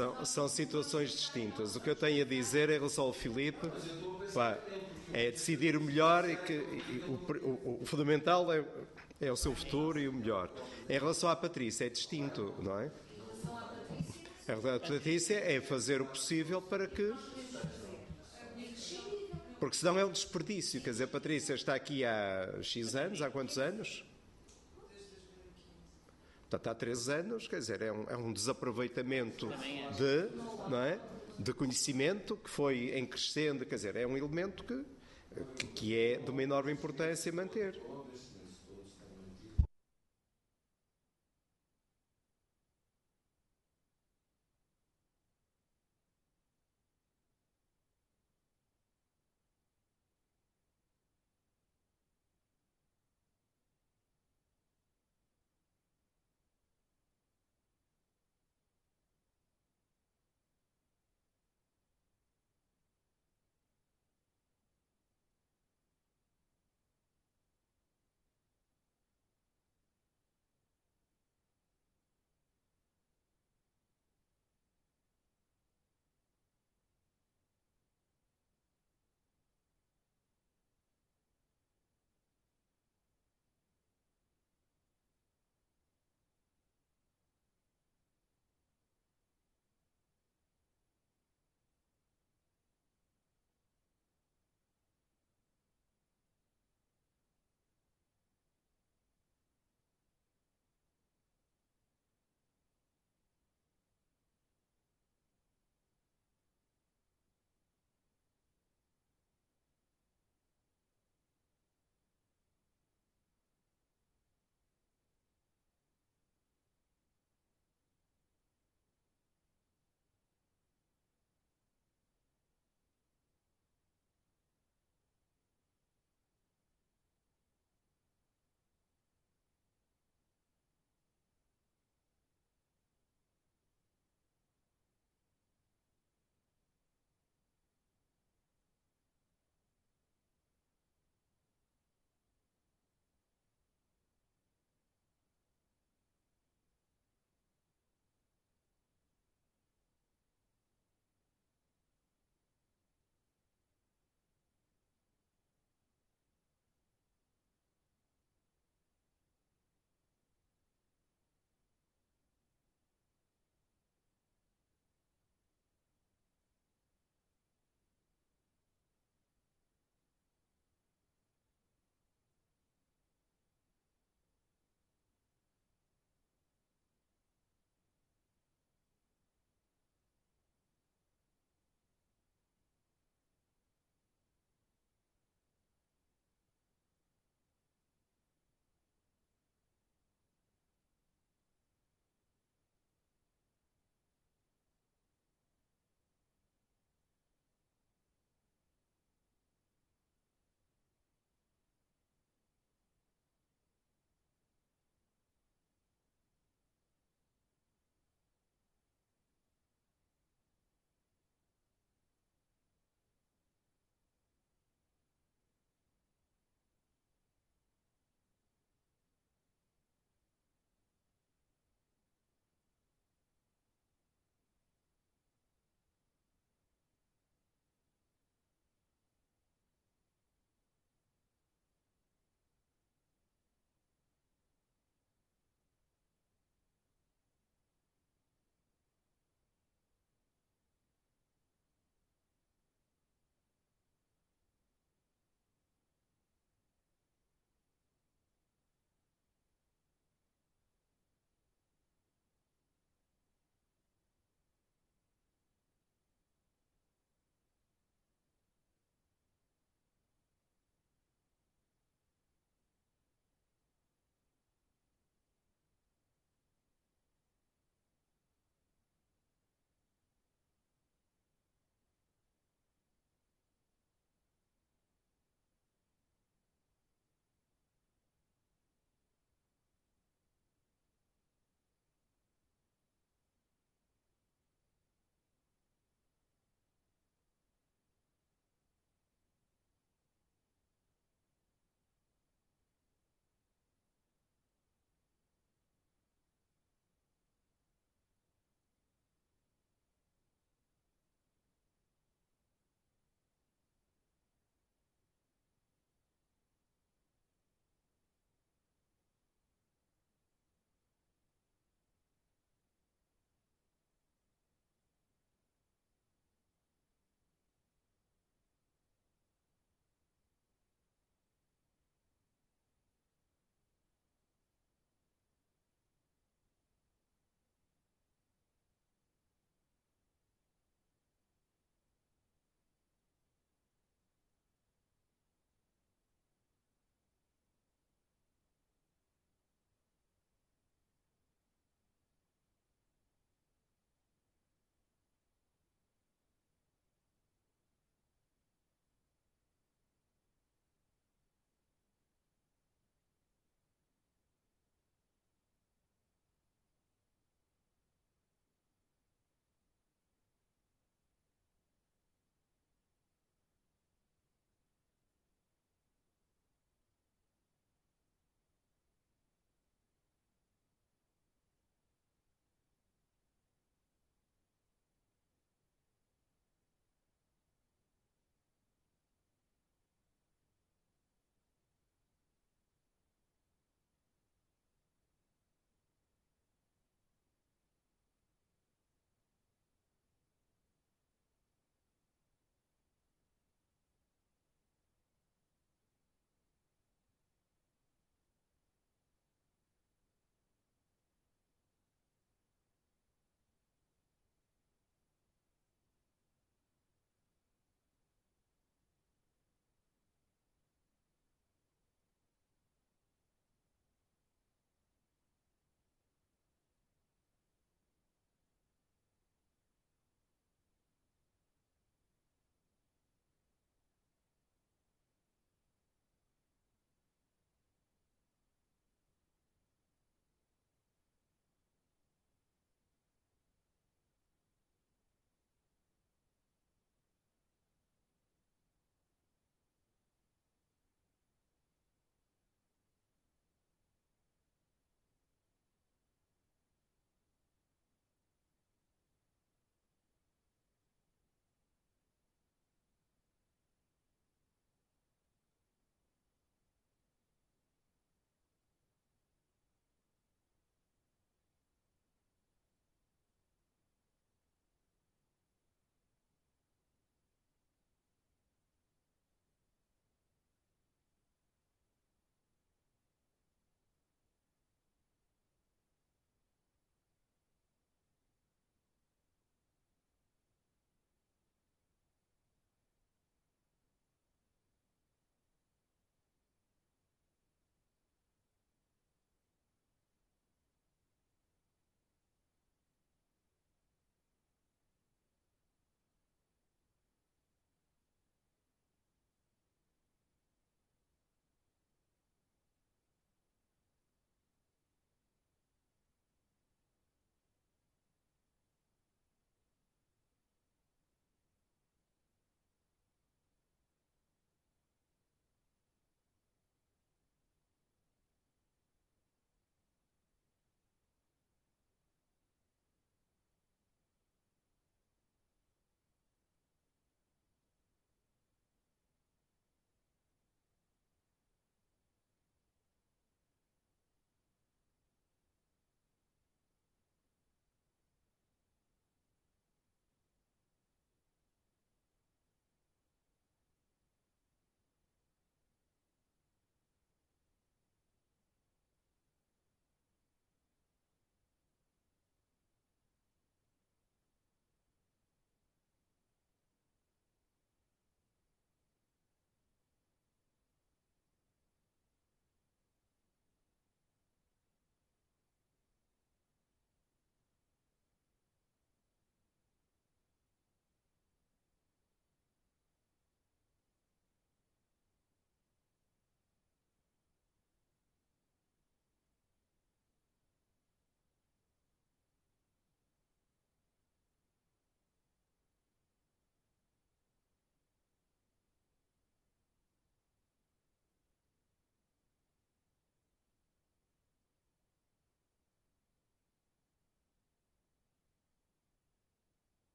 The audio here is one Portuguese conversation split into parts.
São situações distintas. O que eu tenho a dizer em relação ao Filipe, pá, é decidir o melhor o fundamental é o seu futuro e o melhor. Em relação à Patrícia é distinto, não é? A relação à Patrícia é fazer o possível para que... Porque senão é um desperdício. Quer dizer, a Patrícia está aqui há X anos, há quantos anos? Portanto, há 13 anos, quer dizer, é um desaproveitamento não é? De conhecimento que foi em crescendo, quer dizer, é um elemento que é de uma enorme importância manter.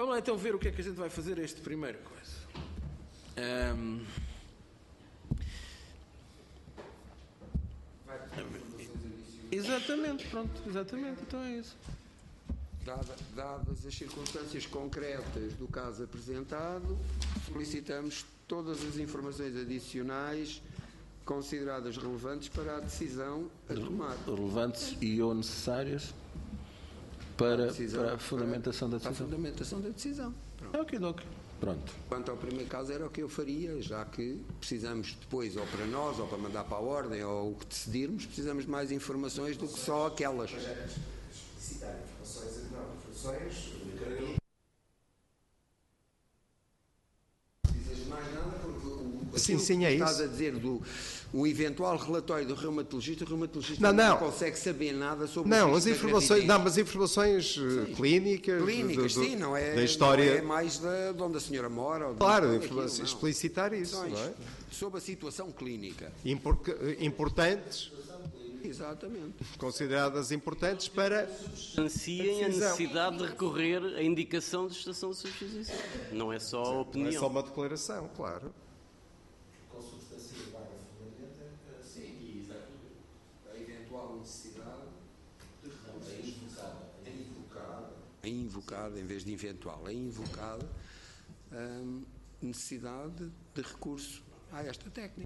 Vamos lá então ver o que é que a gente vai fazer a este primeiro coisa. Exatamente, pronto, exatamente, então é isso. Dadas as circunstâncias concretas do caso apresentado, solicitamos todas as informações adicionais consideradas relevantes para a decisão a tomar. Relevantes e ou necessárias para a fundamentação da decisão. Para a fundamentação da decisão. Ok. Pronto. Quanto ao primeiro caso, era o que eu faria, já que precisamos depois, ou para nós, ou para mandar para a ordem, ou o que decidirmos, precisamos de mais informações do que só aquelas. Citar informações, não Precisas de mais nada, porque sim, é estás isso. a dizer do o eventual relatório do reumatologista, o reumatologista não consegue saber nada sobre as informações, mas informações clínicas, sim, não é, da história, não é mais de onde a senhora mora, ou claro, explicitar isso, não é? Sobre a situação clínica importantes, exatamente, consideradas importantes para substanciem a necessidade de recorrer à indicação de estação de substituição. Não é só a opinião. Não é só uma declaração, claro. a eventual necessidade é invocada em vez de eventual, é invocada necessidade de recurso a esta técnica.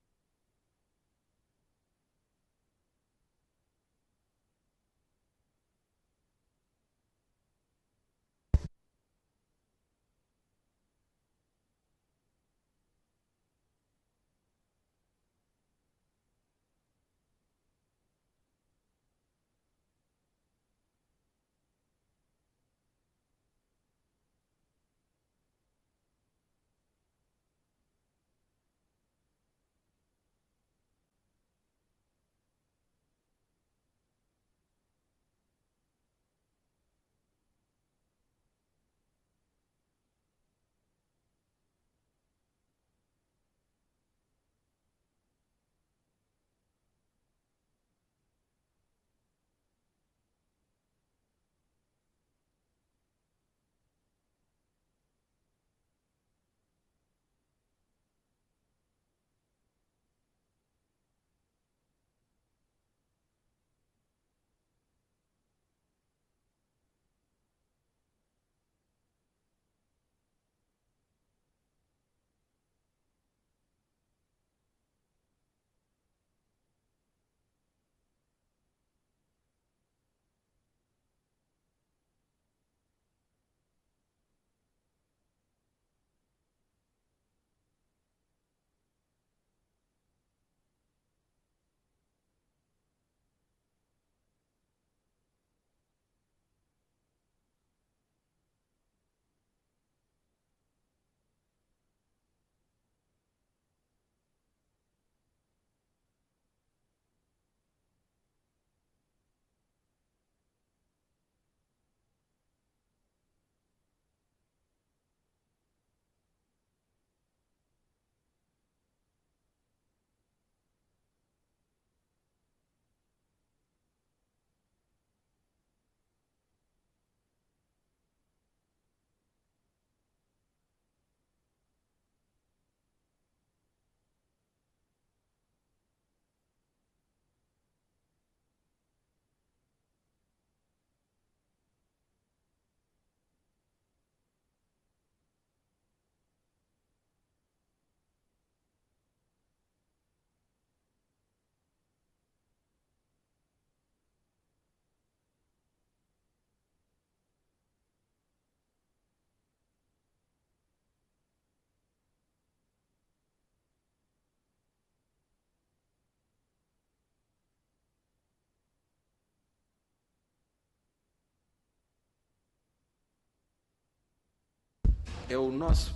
É o nosso.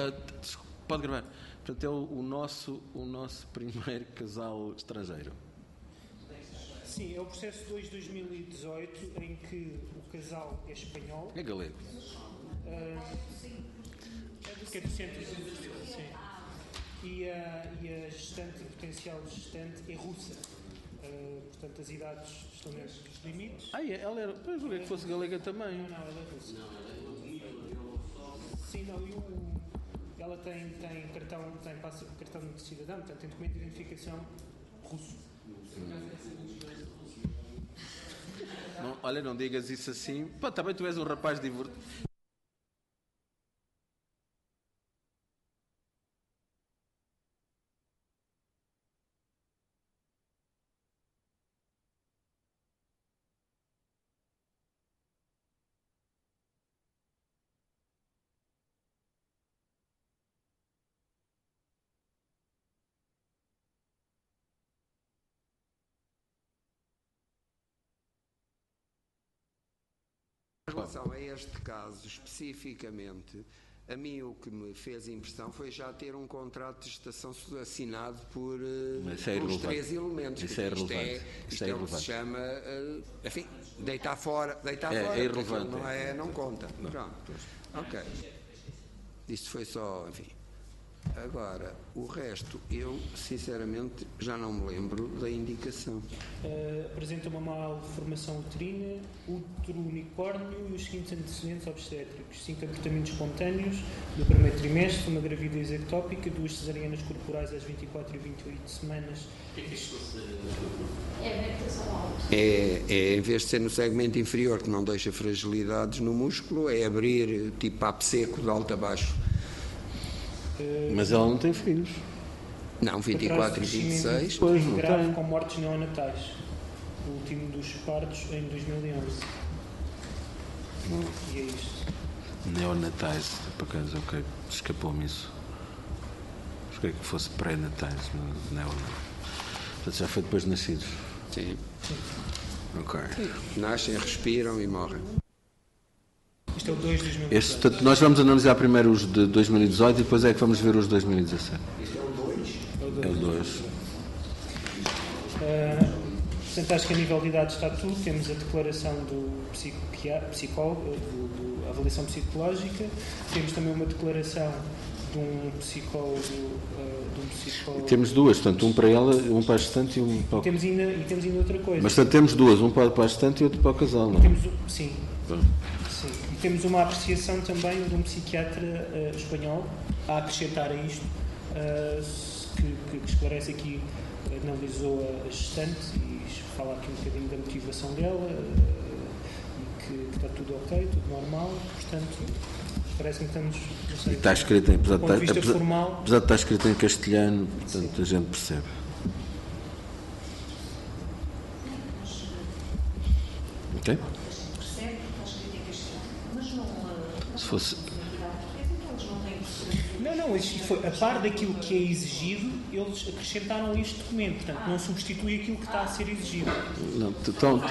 Pode gravar. Portanto, é o nosso primeiro casal estrangeiro. Sim, é o processo 2/2018 em que o casal é espanhol. É galego. Que é do centro. Sim. E a gestante, a potencial gestante, é russa. Portanto, as idades estão dentro dos limites. Ela era. Pois, eu que fosse galega também. Não, ela é russa. Sim, não, ela tem cartão de cidadão, portanto tem documento de identificação russo. Não, olha, não digas isso assim. Pá, também tu és um rapaz divertido. Em relação a este caso especificamente, a mim o que me fez impressão foi já ter um contrato de estação assinado por os 3 elementos. Isso é irrelevante. Isto é o que se chama, enfim, deitar fora. É irrelevante. Não conta. Não. Pronto. Ok. Isto foi só, enfim. Agora, o resto, eu sinceramente já não me lembro da indicação. Apresenta uma malformação uterina, útero unicórnio e os seguintes antecedentes obstétricos: 5 abortamentos espontâneos no primeiro trimestre, uma gravidez ectópica, 2 cesarianas corporais às 24 e 28 semanas. É, em vez de ser no segmento inferior, que não deixa fragilidades no músculo, é abrir tipo papo seco de alto a baixo. Mas ela não tem filhos. Não, 24 e 26. Pois não grave tem. com mortes neonatais. O último dos partos em 2011. E é isto. Neonatais, por acaso, ok, escapou-me isso. Escolhi que fosse pré-natais, neonatais. Portanto, já foi depois de nascidos. Sim. Ok. Nascem, respiram e morrem. Isto é o 2 de 2018. Portanto, nós vamos analisar primeiro os de 2018 e depois é que vamos ver os de 2017. Isto é o 2? É o 2. Portanto, acho que a nível de idade está tudo. Temos a declaração do psicólogo, a avaliação psicológica. Temos também uma declaração de um psicólogo. Temos duas, portanto, um para ela, um para a gestante e um para o... E temos ainda outra coisa. Mas, portanto, temos duas, um para a gestante e outro para o casal, não é? Sim. E temos uma apreciação também de um psiquiatra espanhol a acrescentar a isto, que esclarece aqui, analisou a gestante e fala aqui um bocadinho da motivação dela e que está tudo ok, tudo normal, portanto, parece-me que estamos, não sei, está escrito, do ponto de vista formal... Apesar de estar escrito em castelhano, portanto, sim, a gente percebe. Ok? Se fosse... Não, isto foi, a par daquilo que é exigido, eles acrescentaram este documento, portanto, não substitui aquilo que está a ser exigido. Não, então,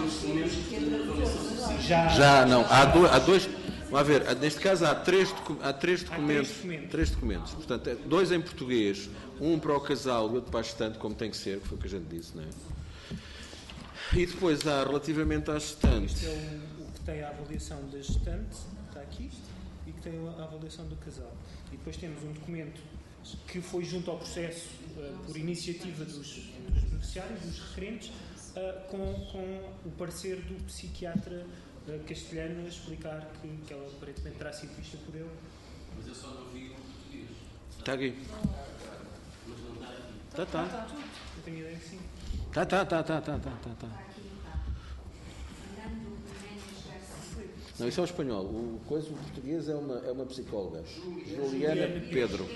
Já não, há dois, vamos ver, neste caso há três documentos. Três documentos, portanto, 2 em português, um para o casal e outro para a gestante, como tem que ser, que foi o que a gente disse, não é? E depois há, relativamente à gestante... Este é o que tem a avaliação da gestante, está aqui, e que tem a avaliação do casal. E depois temos um documento que foi junto ao processo por iniciativa dos beneficiários, dos referentes, com o parecer do psiquiatra castelhano a explicar que ela aparentemente terá sido vista por ele. Mas eu só não vi o português. Está aqui. Mas não está aqui. Está tudo. Eu tenho a ideia que sim. Tá. Não, isso é o espanhol. O português é uma psicóloga. Juliana Pedro.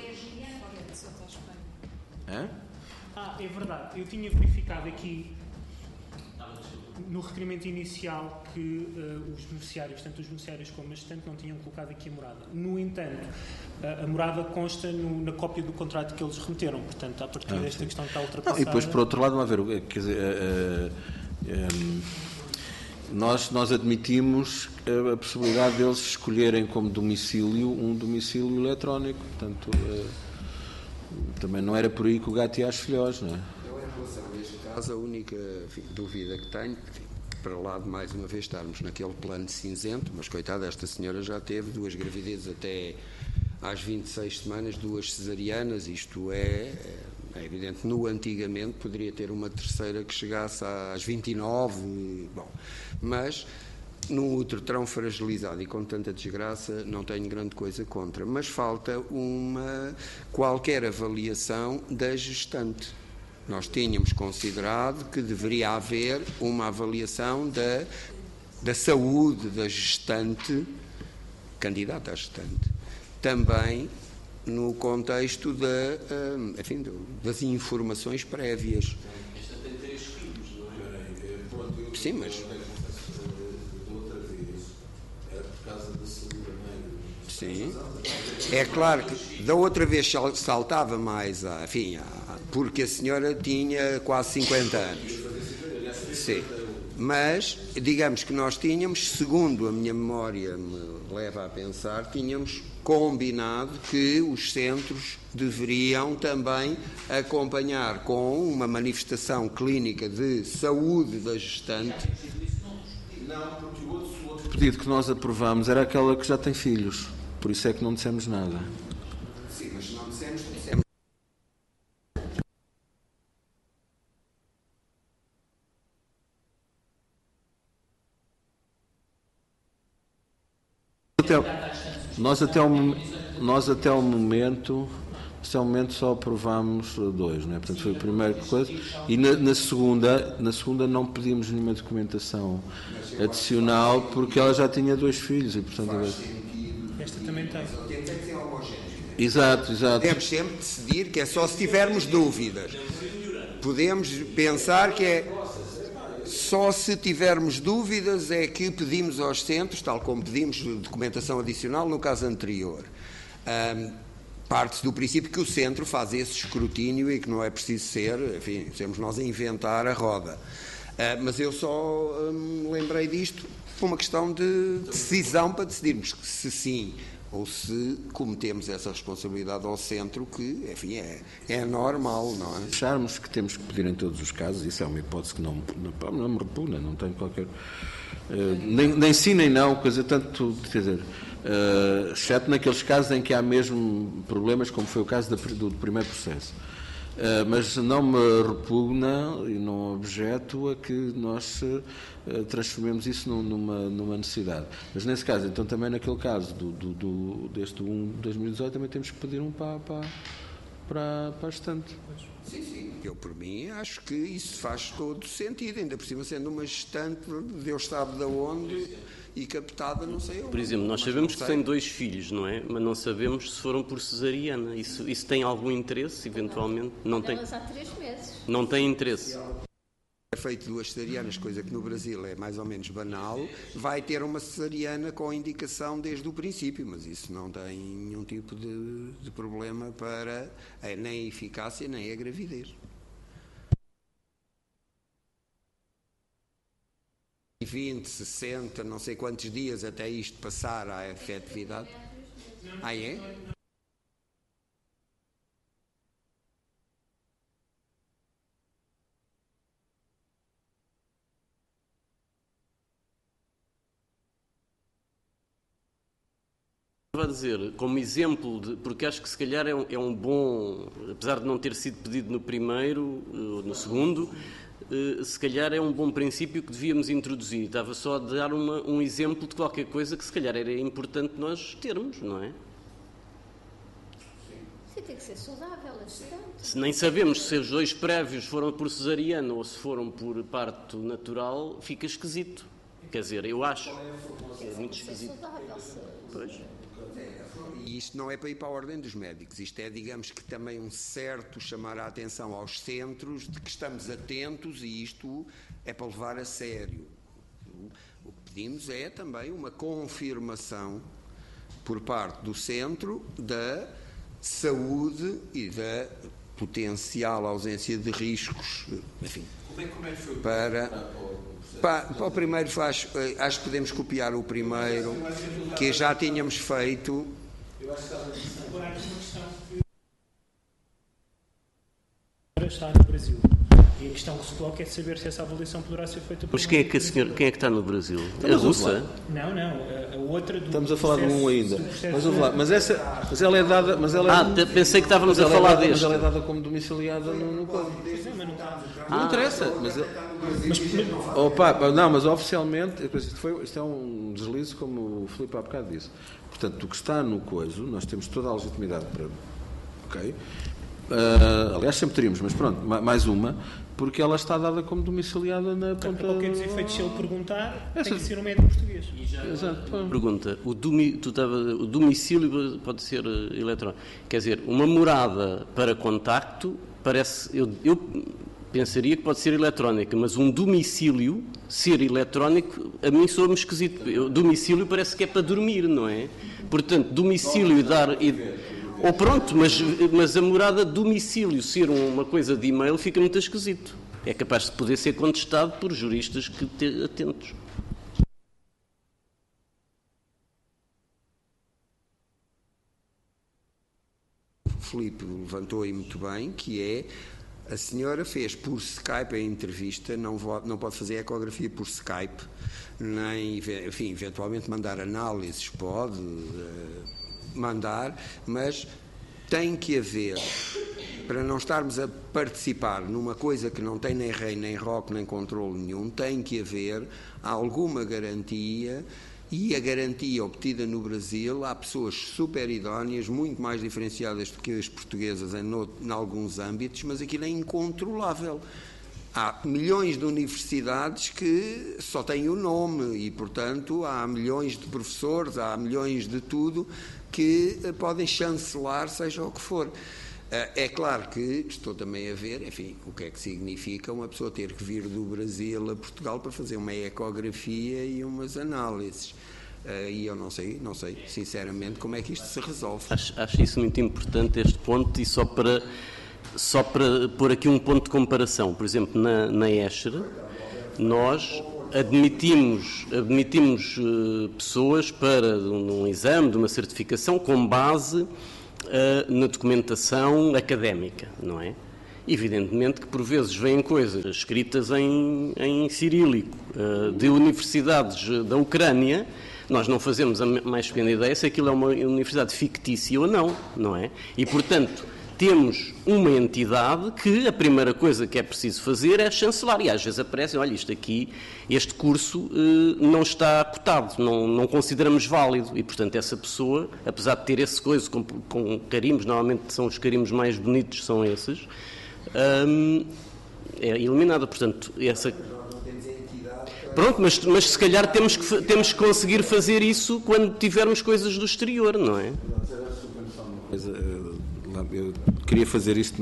Hã? É verdade. Eu tinha verificado aqui no requerimento inicial que os beneficiários, tanto os beneficiários como a gestante, não tinham colocado aqui a morada. No entanto, a morada consta na cópia do contrato que eles remeteram. Portanto, a partir desta questão está ultrapassada... E depois, por outro lado, vamos ver, quer dizer... Nós admitimos a possibilidade deles escolherem como domicílio um domicílio eletrónico, portanto, também não era por aí que o gato ia às filhós, não é? Eu, em relação a este caso, a única dúvida que tenho, para lá de mais uma vez estarmos naquele plano cinzento, mas coitada, esta senhora já teve 2 gravidezes até às 26 semanas, 2 cesarianas, isto é evidente, antigamente poderia ter uma terceira que chegasse às 29, bom, mas num útero tão fragilizado e com tanta desgraça, não tenho grande coisa contra, mas falta qualquer avaliação da gestante. Nós tínhamos considerado que deveria haver uma avaliação da saúde da gestante, candidata à gestante, também no contexto das informações prévias. Esta tem 3 filhos, não é? Sim, mas... Da outra vez, era por causa da saúde da mãe. Sim. É claro que da outra vez saltava mais, porque a senhora tinha quase 50 anos. Sim. Mas, digamos que nós tínhamos, segundo a minha memória me leva a pensar, tínhamos combinado que os centros deveriam também acompanhar com uma manifestação clínica de saúde da gestante. Não, porque o outro pedido que nós aprovamos era aquela que já tem filhos. Por isso é que não dissemos nada. Sim, mas não dissemos. Nós até o momento só aprovámos 2, não é? Portanto, foi a primeira coisa. E na segunda não pedimos nenhuma documentação adicional porque ela já tinha 2 filhos e, portanto... Esta também tem. Exato. Podemos sempre decidir que é só se tivermos dúvidas. Podemos pensar que é só se tivermos dúvidas é que pedimos aos centros, tal como pedimos documentação adicional no caso anterior. Parte-se do princípio que o centro faz esse escrutínio e que não é preciso sermos nós a inventar a roda. Mas eu só me lembrei disto por uma questão de decisão para decidirmos se sim ou se cometemos essa responsabilidade ao centro, que, enfim, é normal, não é? Acharmos que temos que pedir em todos os casos, isso é uma hipótese que não me repugna, não tenho qualquer... nem sim nem não, coisa tanto, quer dizer, exceto naqueles casos em que há mesmo problemas, como foi o caso do primeiro processo. Mas não me repugna e não objeto a que nós transformemos isso numa necessidade. Mas nesse caso, então também naquele caso deste 1 de 2018, também temos que pedir um para a gestante. Sim. Eu, por mim, acho que isso faz todo sentido, ainda por cima sendo uma gestante, Deus sabe de onde... e captada, não sei onde. Por exemplo, nós sabemos que tem 2 filhos, não é? Mas não sabemos se foram por cesariana. Isso tem algum interesse, eventualmente? Não tem. Elas há 3 meses. Não tem interesse. É feito 2 cesarianas, coisa que no Brasil é mais ou menos banal, vai ter uma cesariana com indicação desde o princípio, mas isso não tem nenhum tipo de problema para nem a eficácia nem a gravidez. 20, 60, não sei quantos dias até isto passar à efetividade. É? Estava a dizer, como exemplo, porque acho que se calhar é um bom, apesar de não ter sido pedido no primeiro, no segundo, se calhar é um bom princípio que devíamos introduzir. Estava só a dar um exemplo de qualquer coisa que se calhar era importante nós termos, não é? Sim, tem que ser saudável, a gestante. Se nem sabemos se os 2 prévios foram por cesariana ou se foram por parto natural, fica esquisito. Quer dizer, eu acho que é muito esquisito. Pois. E isto não é para ir para a ordem dos médicos, isto é, digamos que também um certo chamar a atenção aos centros de que estamos atentos e isto é para levar a sério. O que pedimos é também uma confirmação por parte do centro da saúde e da potencial ausência de riscos, enfim, para o primeiro acho que podemos copiar o primeiro que já tínhamos feito. Agora está no Brasil. E a questão que se coloca é saber se essa avaliação poderá ser feita por... Mas quem é que está no Brasil? Então, A russa? Não, a outra do... Estamos a falar de um ainda. Mas vamos lá. Mas ela é dada... Pensei que estávamos a falar deste. Mas ela é dada como domiciliada no código. Não interessa. Mas oficialmente... Isto é um deslize, como o Filipe há bocado disse. Portanto, o que está no coiso, nós temos toda a legitimidade para... Ok? Aliás, sempre teríamos, mas pronto, mais uma, porque ela está dada como domiciliada na ponta... Para qualquer dos efeitos, se ele perguntar, tem que ser um médico português. Exato. Pergunta, o domicílio pode ser eletrónico. Quer dizer, uma morada para contacto, parece... Eu pensaria que pode ser eletrónica, mas um domicílio ser eletrónico, a mim soa-me esquisito. Domicílio parece que é para dormir, não é? Portanto, domicílio e dar... Ou pronto, mas a morada domicílio ser uma coisa de e-mail fica muito esquisito. É capaz de poder ser contestado por juristas atentos. O Filipe levantou aí muito bem, que é... A senhora fez por Skype a entrevista, não pode fazer ecografia por Skype, nem, enfim, eventualmente mandar análises, pode mandar, mas tem que haver, para não estarmos a participar numa coisa que não tem nem rei, nem roque, nem controle nenhum, tem que haver alguma garantia. E a garantia obtida no Brasil, há pessoas super idóneas, muito mais diferenciadas do que as portuguesas em alguns âmbitos, mas aquilo é incontrolável. Há milhões de universidades que só têm o nome e, portanto, há milhões de professores, há milhões de tudo que podem chancelar, seja o que for. É claro que estou também a ver, enfim, o que é que significa uma pessoa ter que vir do Brasil a Portugal para fazer uma ecografia e umas análises. E eu não sei, sinceramente, como é que isto se resolve. Acho isso muito importante, este ponto, e só para pôr aqui um ponto de comparação. Por exemplo, na Escher, nós admitimos pessoas para um exame, de uma certificação, com base na documentação académica, não é? Evidentemente que por vezes vêm coisas escritas em cirílico de universidades da Ucrânia. Nós não fazemos a mais pequena ideia se aquilo é uma universidade fictícia ou não, não é? E, portanto, temos uma entidade que a primeira coisa que é preciso fazer é chancelar. E às vezes aparece, olha, isto aqui, este curso não está cotado, não consideramos válido. E, portanto, essa pessoa, apesar de ter esse coisa com carimbos, normalmente são os carimbos mais bonitos, são esses, é eliminada. Portanto, essa... Pronto, mas se calhar temos que conseguir fazer isso quando tivermos coisas do exterior, não é? Eu queria fazer isto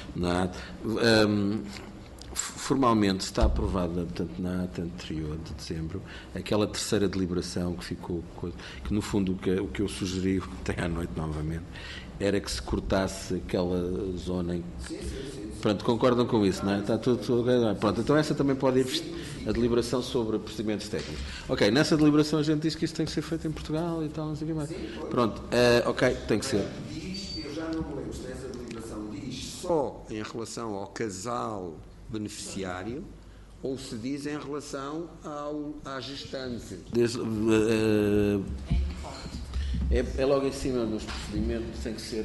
formalmente está aprovada, portanto, na ata anterior de dezembro, aquela terceira deliberação que ficou, que no fundo o que eu sugeri ontem à noite novamente, era que se cortasse aquela zona em... Pronto, concordam com isso, não é? Está tudo... Pronto, então essa também pode ir a deliberação sobre procedimentos técnicos. Ok, nessa deliberação a gente diz que isto tem que ser feito em Portugal e tal, não sei o que mais. Pronto, ok, tem que ser. Eu já não me lembro se nessa deliberação diz só em relação ao casal beneficiário ou se diz em relação à gestante. É logo em cima nos procedimentos, tem que ser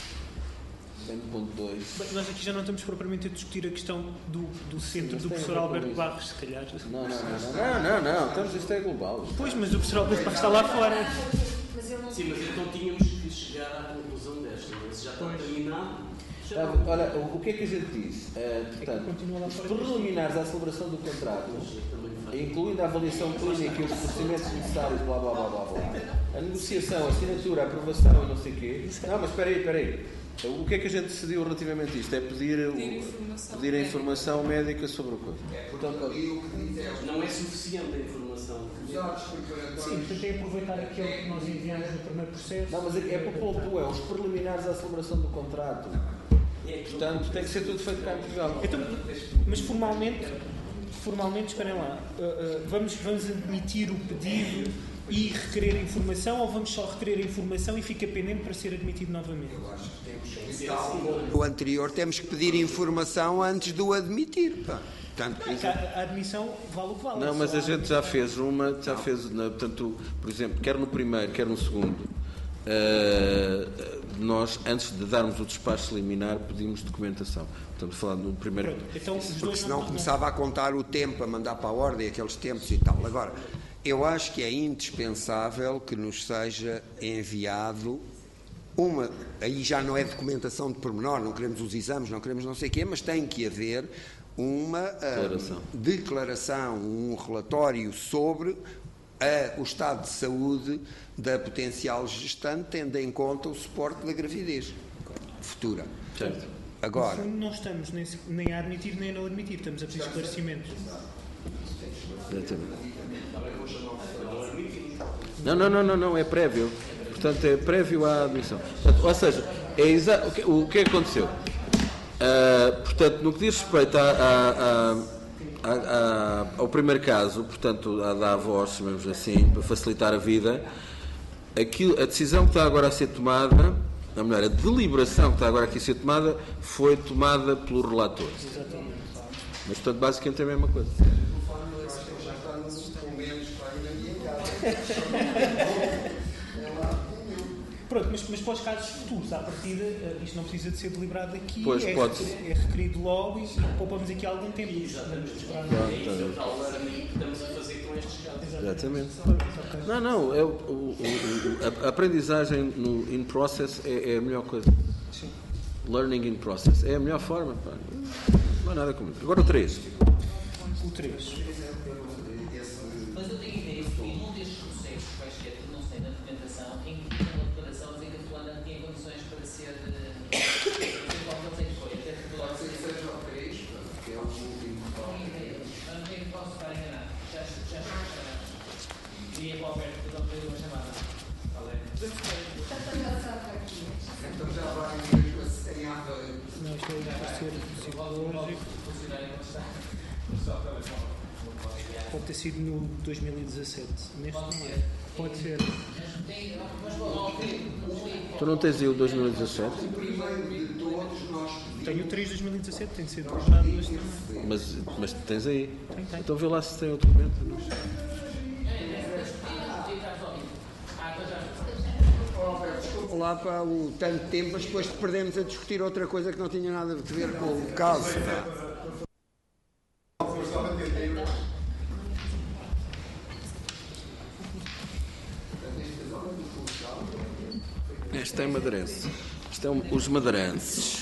1.2. Nós aqui já não estamos propriamente a discutir a questão do centro do professor Alberto Barros, se calhar. Não, isto é global. Pois, mas o professor Alberto Barros está lá fora. Sim, mas então tínhamos que chegar à conclusão desta, mas já está terminado. Olha, o que é que a gente disse? Portanto, os preliminares à celebração do contrato, incluindo a avaliação clínica e os procedimentos necessários, blá blá blá blá blá, a negociação, a assinatura, a aprovação e não sei o quê. Não, mas espera aí. O que é que a gente decidiu relativamente a isto? É pedir a informação médica sobre o coisa. Portanto, não é suficiente a informação. Sim, portanto é aproveitar aquilo que nós enviamos no primeiro processo. Não, mas é para o ponto, os preliminares à celebração do contrato. Portanto, tem que ser tudo feito cá em Portugal. Então, mas formalmente, esperem lá, vamos admitir o pedido e requerer a informação, ou vamos só requerer a informação e fica pendente para ser admitido novamente? Eu acho que temos que, o anterior, temos que pedir informação antes de o admitir. Pá. Portanto, A admissão vale o que vale. Não, mas a gente já fez, portanto, por exemplo, quer no primeiro, quer no segundo, nós, antes de darmos o despacho liminar, pedimos documentação. Estamos falando do primeiro... Pronto, então, os porque dois senão começava a contar o tempo, a mandar para a ordem, aqueles tempos e tal. Agora, eu acho que é indispensável que nos seja enviado aí já não é documentação de pormenor, não queremos os exames, não queremos não sei o quê, mas tem que haver uma declaração, um relatório sobre o estado de saúde da potencial gestante, tendo em conta o suporte da gravidez futura. Certo. Agora, no fundo, não estamos nem a admitir nem a não admitir, estamos a pedir esclarecimento. Exatamente. Não, é prévio. Portanto, é prévio à admissão. Portanto, ou seja, o que aconteceu? Portanto, no que diz respeito ao primeiro caso, portanto, a da avós, chamamos assim, para facilitar a vida, a decisão que está agora a ser tomada, ou melhor, a deliberação que está agora aqui a ser tomada, foi tomada pelo relator. Exatamente. Mas, portanto, basicamente é a mesma coisa. Pronto, mas para os casos futuros, à partida, isto não precisa de ser deliberado aqui, Pois, pode. É requerido logo e poupamos aqui algum tempo. Vamos esperar. Estamos a fazer com estes casos. Exatamente. Não, a aprendizagem no in process é a melhor coisa. Sim. Learning in process é a melhor forma. Pá. Não há nada como isso. Agora o 3. O 3. Mas eu tenho ideia que num destes processos quaisquer que não se tem na documentação, em que tem uma declaração a dizer que a fulana não tinha condições para ser qual que foi, até que pode ser seja o 3, que é o último. não tem que posso estar enganado. Já diria qualquer que não fez uma chamada. Então já vai mesmo a serenhada. Não, isto é ser psicológico. Pode ter sido no 2017. Neste não é. Pode ser. Tu não tens aí o 2017? Tenho o 3 de 2017, tem de ser deliberado este também. Mas tens aí. Tem. Então vê lá se tem outro documento. Lá para o tanto tempo, mas depois perdemos a discutir outra coisa que não tinha nada a ver com o caso. Este é madeirense. Isto é os madeirenses.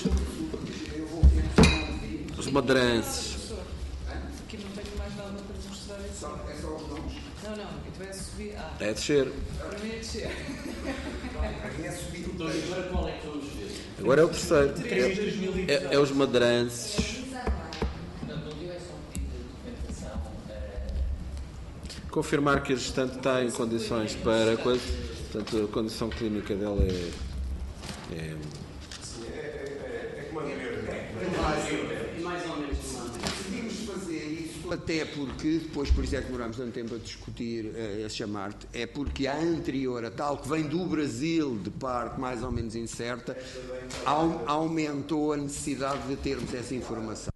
Os madeirenses. Aqui não tenho mais nada para mostrar assim. É só os nomes? Não, eu tivesse subir. É descer. Para mim é descer. Então, agora qual é que vamos ver? Agora é o terceiro. 3 de 2017. É os madeirenses. Portanto, não tivesse um pedido de documentação. Confirmar que a gestante está em condições para a coisa. Portanto, a condição clínica dela é como a anterior. Mais ou menos uma. Decidimos fazer isso até porque, depois por isso é que demorámos tanto tempo a discutir a chamar-te, é porque a anterior, a tal que vem do Brasil, de parte mais ou menos incerta, aumentou a necessidade de termos essa informação.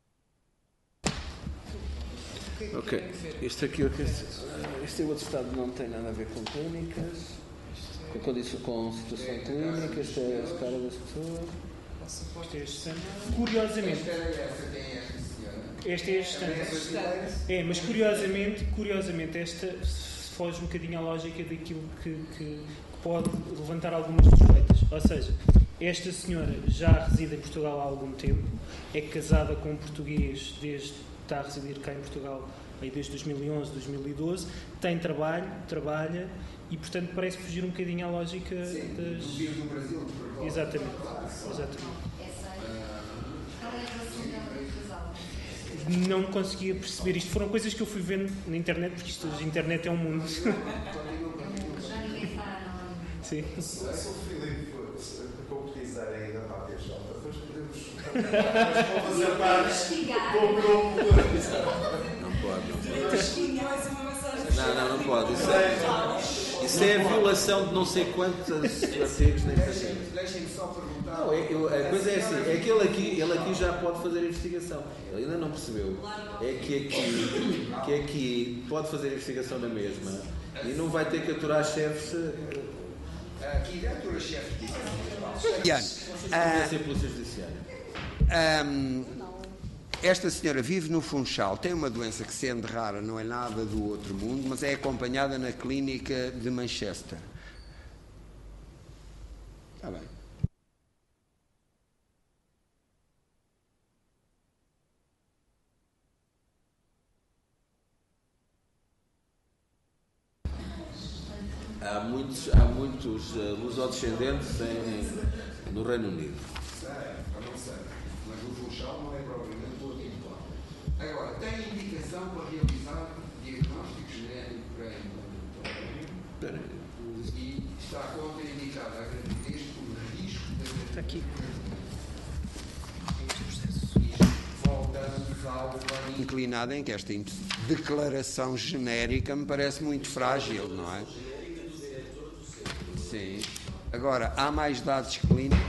Ok. Este aqui, este é outro estado, não tem nada a ver com clínicas, com situação clínica, este é a cara das pessoas. Curiosamente, esta é a gestante. Mas curiosamente, esta foge um bocadinho à lógica daquilo que pode levantar algumas suspeitas. Ou seja, esta senhora já reside em Portugal há algum tempo, é casada com um português está a residir cá em Portugal aí desde 2011, 2012, tem trabalha e, portanto, parece fugir um bocadinho à lógica das... do Brasil, de Exatamente. Não conseguia perceber isto. Foram coisas que eu fui vendo na internet, porque isto de internet é um mundo. Sim. Se o Filipe concretizar aí da PJ, depois podemos fazer parte do grupo. Não pode. Isso é a violação de não sei quantos artigos. Deixem-me só perguntar. Não, a coisa é assim, é que ele aqui já pode fazer a investigação. Ele ainda não percebeu. É que aqui pode fazer a investigação na mesma e não vai ter que aturar chefes. Aqui atura chefes. Ser polícia judiciária. Esta senhora vive no Funchal, tem uma doença que, sendo rara, não é nada do outro mundo, mas é acompanhada na clínica de Manchester. Está bem. Há muitos lusodescendentes no Reino Unido. Não sei, mas o Funchal não é propriamente todo titular. Agora, tem indicação para realizar diagnóstico genético pré-implantatório e está contraindicada a gravidez por risco de gravidez. Está aqui. Voltamos ao plano inclinado em que esta declaração genérica me parece muito frágil, não é? Sim. Agora, há mais dados clínicos?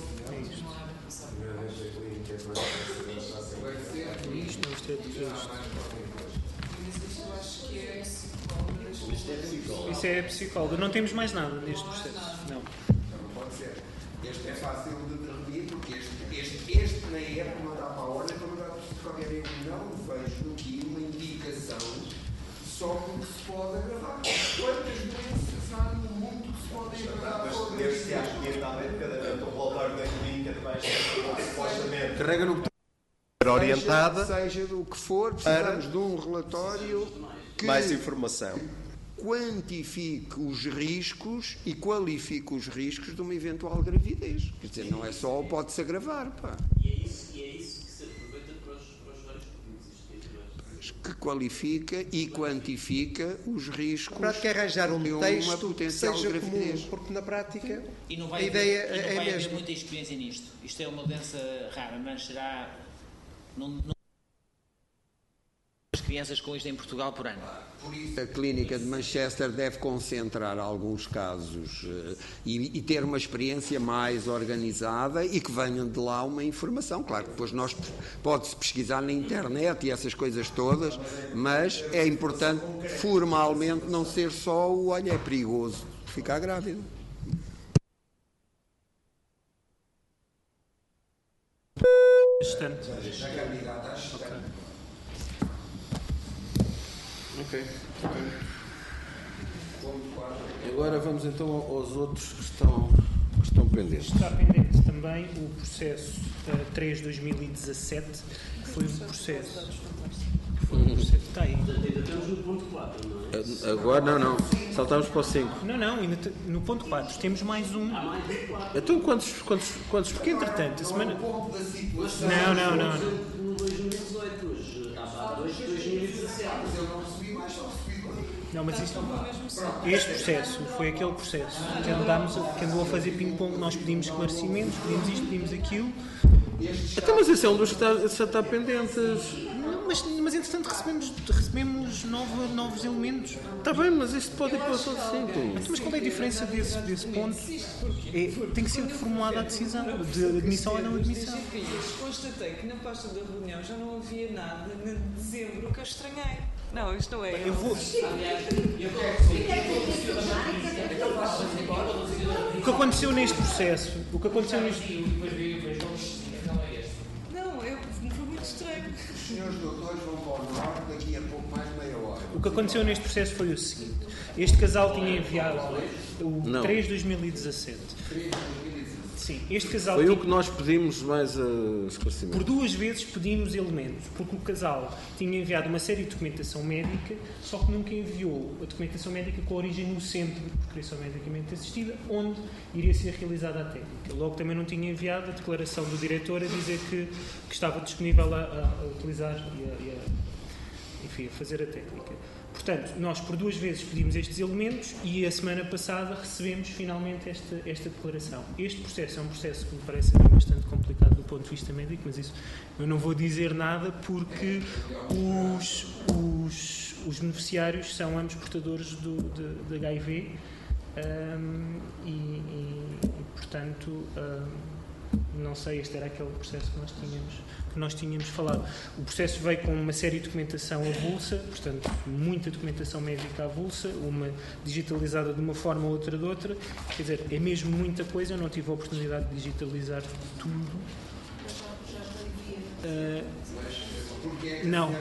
Isso é psicólogo. Não temos mais nada neste processo. Não. Não pode ser. Este é fácil de determinar porque este nem é para mandar para a ordem, para mandar de qualquer erro. Não vejo aqui uma indicação só porque se pode agravar. Quantas doenças há no mundo que se podem agravar? Mas deve-se ambientalmente, cada vez o relatório da clínica também supostamente. Carrega no Orientada. Seja do que for, precisamos de um relatório que Mais informação. quantifique os riscos e qualifique os riscos de uma eventual gravidez. Quer dizer, não é só pode-se agravar, pá. E é isso que se aproveita para os vários pedidos. Que qualifica e quantifica os riscos. Na prática é arranjar um de uma texto que potencial seja gravidez. comum, porque na prática E não a vai ideia haver, é a haver mesma. muita experiência nisto. Isto é uma doença rara, mas será... As crianças com isto em Portugal por ano. A clínica de Manchester deve concentrar alguns casos e ter uma experiência mais organizada e que venham de lá uma informação. Claro que depois pode-se pesquisar na internet e essas coisas todas, mas é importante formalmente não ser só o olha, é perigoso ficar grávida. Bastante. Ok. Agora vamos então aos outros que estão pendentes. Está pendente também o processo 3/2017, que foi um processo. Está aí. Ainda estamos no ponto 4, não é? Agora não. Saltamos para o 5. Não, ainda no ponto 4 temos mais um. Então quantos? Porque entretanto, a semana. Não. No 2018, hoje há 2017. Não, mas este processo foi aquele processo que andou a fazer ping-pong. Nós pedimos esclarecimentos, pedimos isto, pedimos aquilo. Então, mas esse é um dos que já está pendentes. Não, mas entretanto recebemos novos elementos. Está bem, mas isto pode ir para o outro sítio. Mas qual é a diferença desse ponto? Tem que ser formulada a decisão de admissão ou não admissão. Constatei que na pasta da reunião já não havia nada de dezembro que eu estranhei. Não, isto não é. Eu vou. O que aconteceu neste processo? Não, foi muito estranho. Os senhores doutores vão para o norte daqui a pouco mais meia hora. O que aconteceu neste processo foi o seguinte: este casal tinha enviado o 3/2017. Sim, este casal Foi o que nós pedimos mais esclarecimento. por 2 vezes pedimos elementos, porque o casal tinha enviado uma série de documentação médica, só que nunca enviou a documentação médica com a origem no centro de procriação medicamente assistida, onde iria ser realizada a técnica. Logo também não tinha enviado a declaração do diretor a dizer que estava disponível a utilizar enfim, a fazer a técnica. Portanto, nós por 2 vezes pedimos estes elementos e a semana passada recebemos finalmente esta declaração. Este processo é um processo que me parece bastante complicado do ponto de vista médico, mas isso eu não vou dizer nada porque os beneficiários são ambos portadores de HIV e portanto, não sei, este era aquele processo que nós tínhamos falado. O processo veio com uma série de documentação avulsa, portanto, muita documentação médica avulsa, uma digitalizada de uma forma, outra de outra. Quer dizer, é mesmo muita coisa, eu não tive a oportunidade de digitalizar tudo. Não.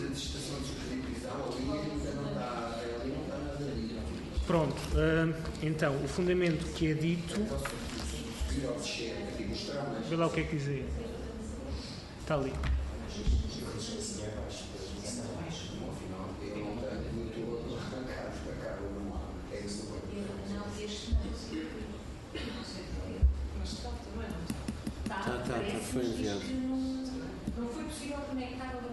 Pronto, então, o fundamento que é dito... Vê lá o que é que dizia. Está ali. Foi enviado. Não foi possível conectar ao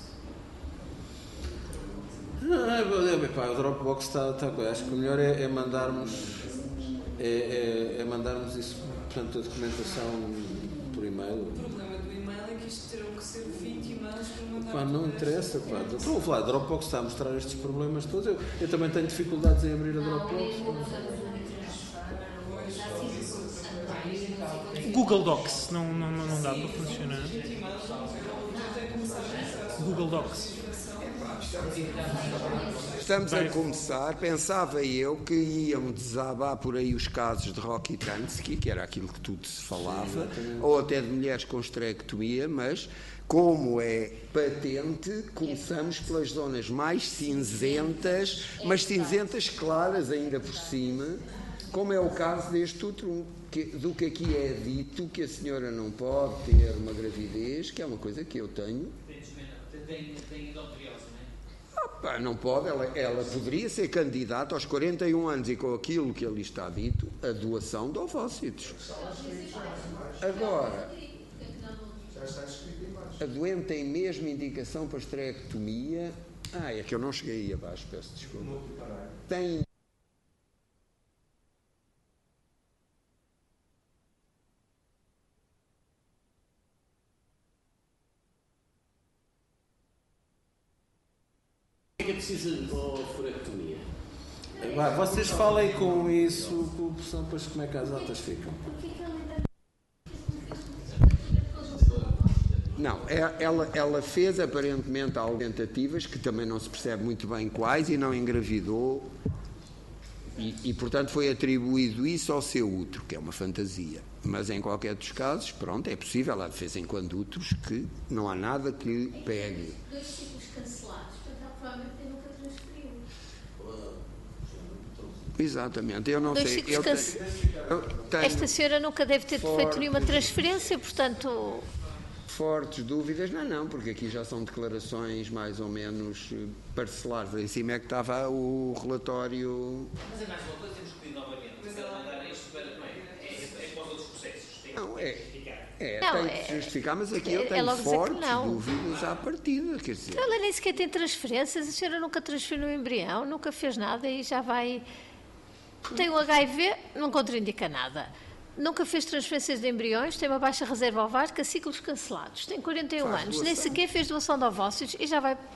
Dropbox. O Dropbox está. Acho que o melhor é mandarmos isso, portanto, a documentação por e-mail. O problema do e-mail é que isto terão que ser 20 e-mails para mandar. Não interessa, Estou a falar, a Dropbox está a mostrar estes problemas todos. Eu também tenho dificuldades em abrir a Dropbox. O Google Docs não dá para funcionar. Google Docs. Estamos a começar. Pensava eu que iam desabar por aí os casos de Rocky Tansky, que era aquilo que tudo se falava, ou até de mulheres com esterectomia, mas como é patente, começamos pelas zonas mais cinzentas, mas cinzentas claras ainda por cima, como é o caso deste outro, do que aqui é dito, que a senhora não pode ter uma gravidez, que é uma coisa que eu tenho. Tem endometriose, não é? Não pode, ela poderia ser candidata aos 41 anos e com aquilo que ali está dito, a doação de ovócitos. Agora, a doente tem mesmo indicação para esterectomia. É que eu não cheguei aí abaixo, peço desculpa. Tem. É precisa de furectomia. Vocês falem com isso, são depois como é que as atas ficam. Não, ela fez aparentemente algumas tentativas que também não se percebe muito bem quais e não engravidou e portanto foi atribuído isso ao seu útero, que é uma fantasia. Mas em qualquer dos casos, pronto, é possível, ela fez em quando úteros que não há nada que lhe pegue. 2 ciclos cancelados, portanto, provavelmente eu nunca transferiu. Exatamente, eu não sei. Esta senhora nunca deve ter feito nenhuma transferência, portanto... Fortes dúvidas, não, porque aqui já são declarações mais ou menos parcelares. Em cima é que estava o relatório. Mas é mais uma coisa, temos que pedir novamente para mandar isto para como é para os outros processos. Tem tem que justificar, mas aqui eu tenho fortes dúvidas à partida. Quer dizer. Ela nem sequer tem transferências, a senhora nunca transferiu o embrião, nunca fez nada e já vai. Tem o HIV, não contraindica nada. Nunca fez transferências de embriões, tem uma baixa reserva ovárica, ciclos cancelados. Tem 41 anos, doação. Nem sequer fez doação de ovócitos e já vai...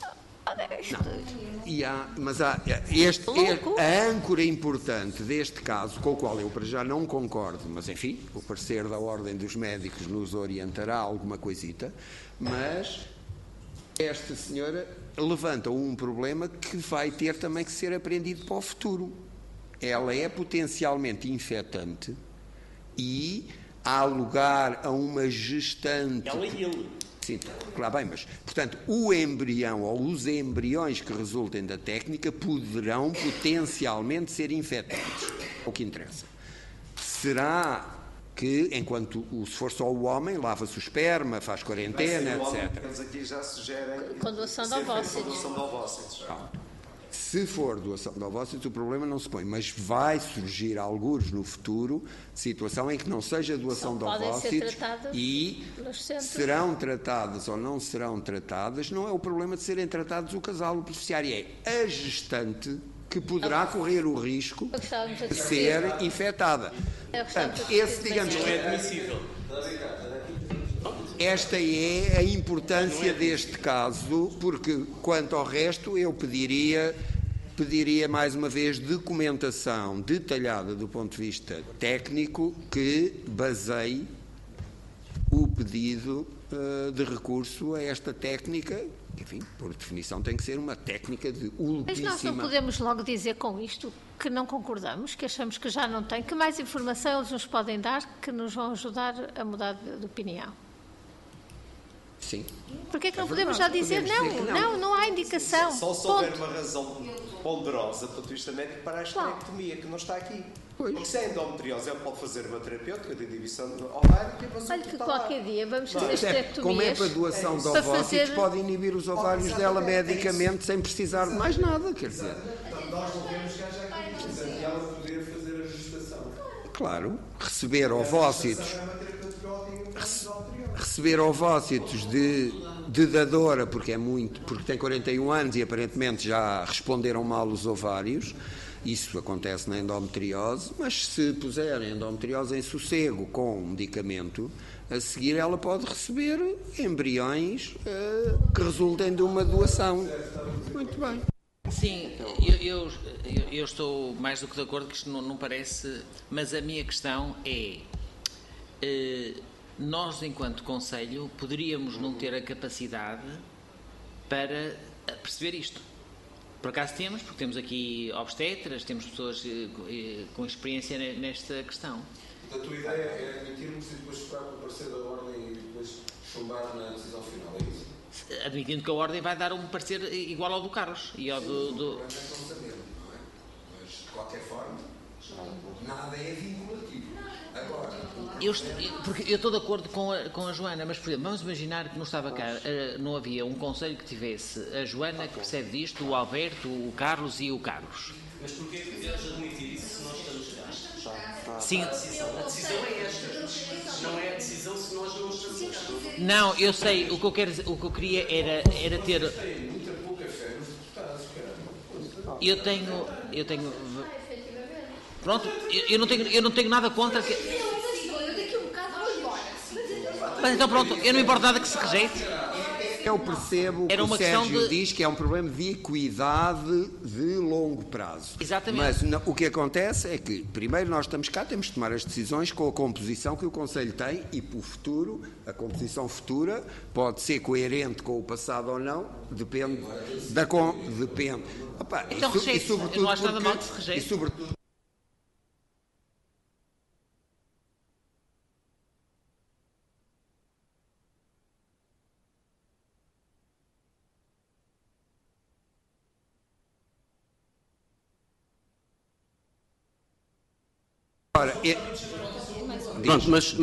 Mas há a âncora importante deste caso, com o qual eu para já não concordo, mas enfim, o parecer da Ordem dos Médicos nos orientará alguma coisita, mas esta senhora levanta um problema que vai ter também que ser aprendido para o futuro. Ela é potencialmente infectante e há lugar a uma gestante. Ela e ele. Sim, claro bem, mas, portanto, o embrião ou os embriões que resultem da técnica poderão potencialmente ser infectantes. É o que interessa. Será que, enquanto se for só o homem, lava-se o esperma, faz quarentena, etc. Eles aqui já sugerem Com doação de ovócitos. Se for doação de ovócitos, o problema não se põe, mas vai surgir algures no futuro situação em que não seja doação de ovócitos e serão tratadas ou não serão tratadas. Não é o problema de serem tratados o casal, o beneficiário, é a gestante que poderá correr o risco de ser infectada. Portanto, esse, digamos, não é admissível. Esta é a importância deste caso, porque quanto ao resto eu pediria mais uma vez documentação detalhada do ponto de vista técnico que baseie o pedido de recurso a esta técnica, que, enfim, por definição tem que ser uma técnica de ultíssima... Mas nós não podemos logo dizer com isto que não concordamos, que achamos que já não tem, que mais informação eles nos podem dar que nos vão ajudar a mudar de opinião. Sim. Porquê que não podemos já dizer não há indicação. Só se houver uma razão ponderosa do ponto de vista médico para a esterectomia, que não está aqui. Porque se é endometriose, ele pode fazer uma terapêutica de divisão ovárica. Olha que qualquer dia vamos fazer esterectomias. Como é para doação de ovócitos, pode inibir os ovários dela medicamente sem precisar de mais nada, quer dizer. Nós não queremos que haja aqui e ela poder fazer a gestação. Claro, receber ovócitos de dadora, porque tem 41 anos e aparentemente já responderam mal os ovários. Isso acontece na endometriose, mas se puserem endometriose em sossego com um medicamento, a seguir ela pode receber embriões que resultem de uma doação. Muito bem. Sim, eu estou mais do que de acordo que isto não parece, mas a minha questão é, nós enquanto Conselho poderíamos não ter a capacidade para perceber isto. Por acaso temos, porque temos aqui obstetras, temos pessoas com experiência nesta questão. A tua ideia é admitirmos e depois esperar para o parecer da Ordem e depois chumbar na decisão final, é isso? Admitindo que a Ordem vai dar um parecer igual ao do Carlos e ao do... Mas de qualquer forma, nada é vinculativo. Agora... Porque eu estou de acordo com a Joana, mas, por exemplo, vamos imaginar que não estava cá, não havia um conselho que tivesse a Joana, que percebe disto, o Alberto, o Carlos e o Carlos. Mas porquê que deves admitir isso se nós estamos cá? Sim. A decisão é esta. Não é a decisão se nós não estamos cá. Não, eu sei, o que eu queria era ter... Muita pouca fé nos deputados, caramba. Eu tenho... Pronto, eu não tenho nada contra que... Mas então pronto, eu não me importo nada que se rejeite. Eu percebo que o Sérgio diz que é um problema de equidade de longo prazo. Exatamente. Mas o que acontece é que, primeiro nós estamos cá, temos de tomar as decisões com a composição que o Conselho tem e, para o futuro, a composição futura pode ser coerente com o passado ou não, depende da... Depende. Opa, então rejeite, eu não acho nada mal que se rejeite. E sobretudo... Pronto, mas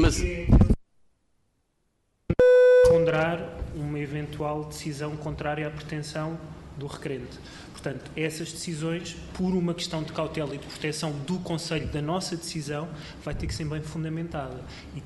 ponderar uma eventual decisão contrária à pretensão do requerente. Portanto, essas decisões, por uma questão de cautela e de proteção do Conselho da nossa decisão, vai ter que ser bem fundamentada. E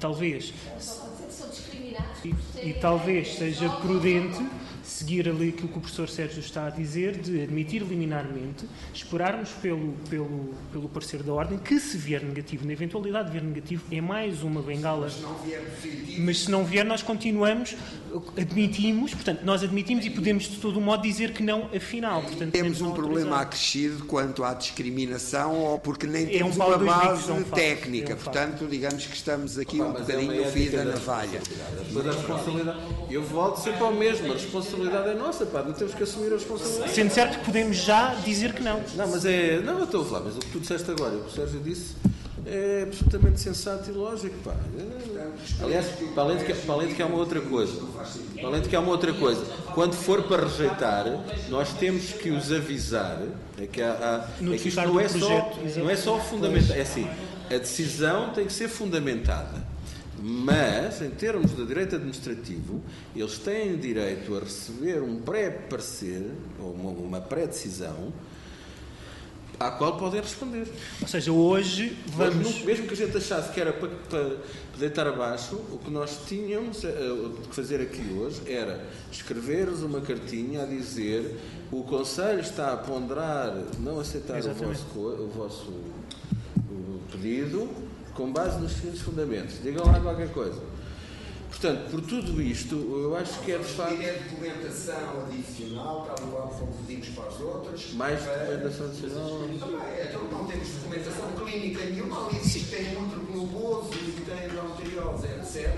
talvez seja prudente seguir ali aquilo que o professor Sérgio está a dizer, de admitir liminarmente, esperarmos pelo parecer da Ordem, que se vier negativo, na eventualidade de vier negativo, é mais uma bengala. Mas se não vier, nós continuamos, nós admitimos e podemos de todo modo dizer que não, afinal. Portanto, temos um problema acrescido quanto à discriminação ou porque nem temos uma base técnica. Portanto, digamos que estamos aqui um bocadinho no fio da navalha. Mas a responsabilidade, eu volto sempre ao mesmo, a responsabilidade é nossa, pá, não temos que assumir a responsabilidade. Sendo certo que podemos já dizer que não. Não, mas não, eu estou a falar, mas o que tu disseste agora, o que o Sérgio disse, é absolutamente sensato e lógico, pá. Aliás, para além de que há uma outra coisa, quando for para rejeitar, nós temos que os avisar, é que isto não é só fundamental, é assim, a decisão tem que ser fundamentada. Mas, em termos de direito administrativo, eles têm direito a receber um pré-parecer, ou uma pré-decisão, à qual podem responder. Ou seja, hoje vamos... Mesmo que a gente achasse que era para deitar abaixo, o que nós tínhamos que fazer aqui hoje era escrever-vos uma cartinha a dizer: o Conselho está a ponderar não aceitar o vosso pedido com base nos seguintes fundamentos. Digam lá qualquer coisa. Portanto, por tudo isto, eu acho que é de facto... É documentação adicional, tal qual como pedimos para as outras. Mais documentação adicional? Então não temos documentação clínica nenhuma, ali existem útero globoso, tem arteriose, etc.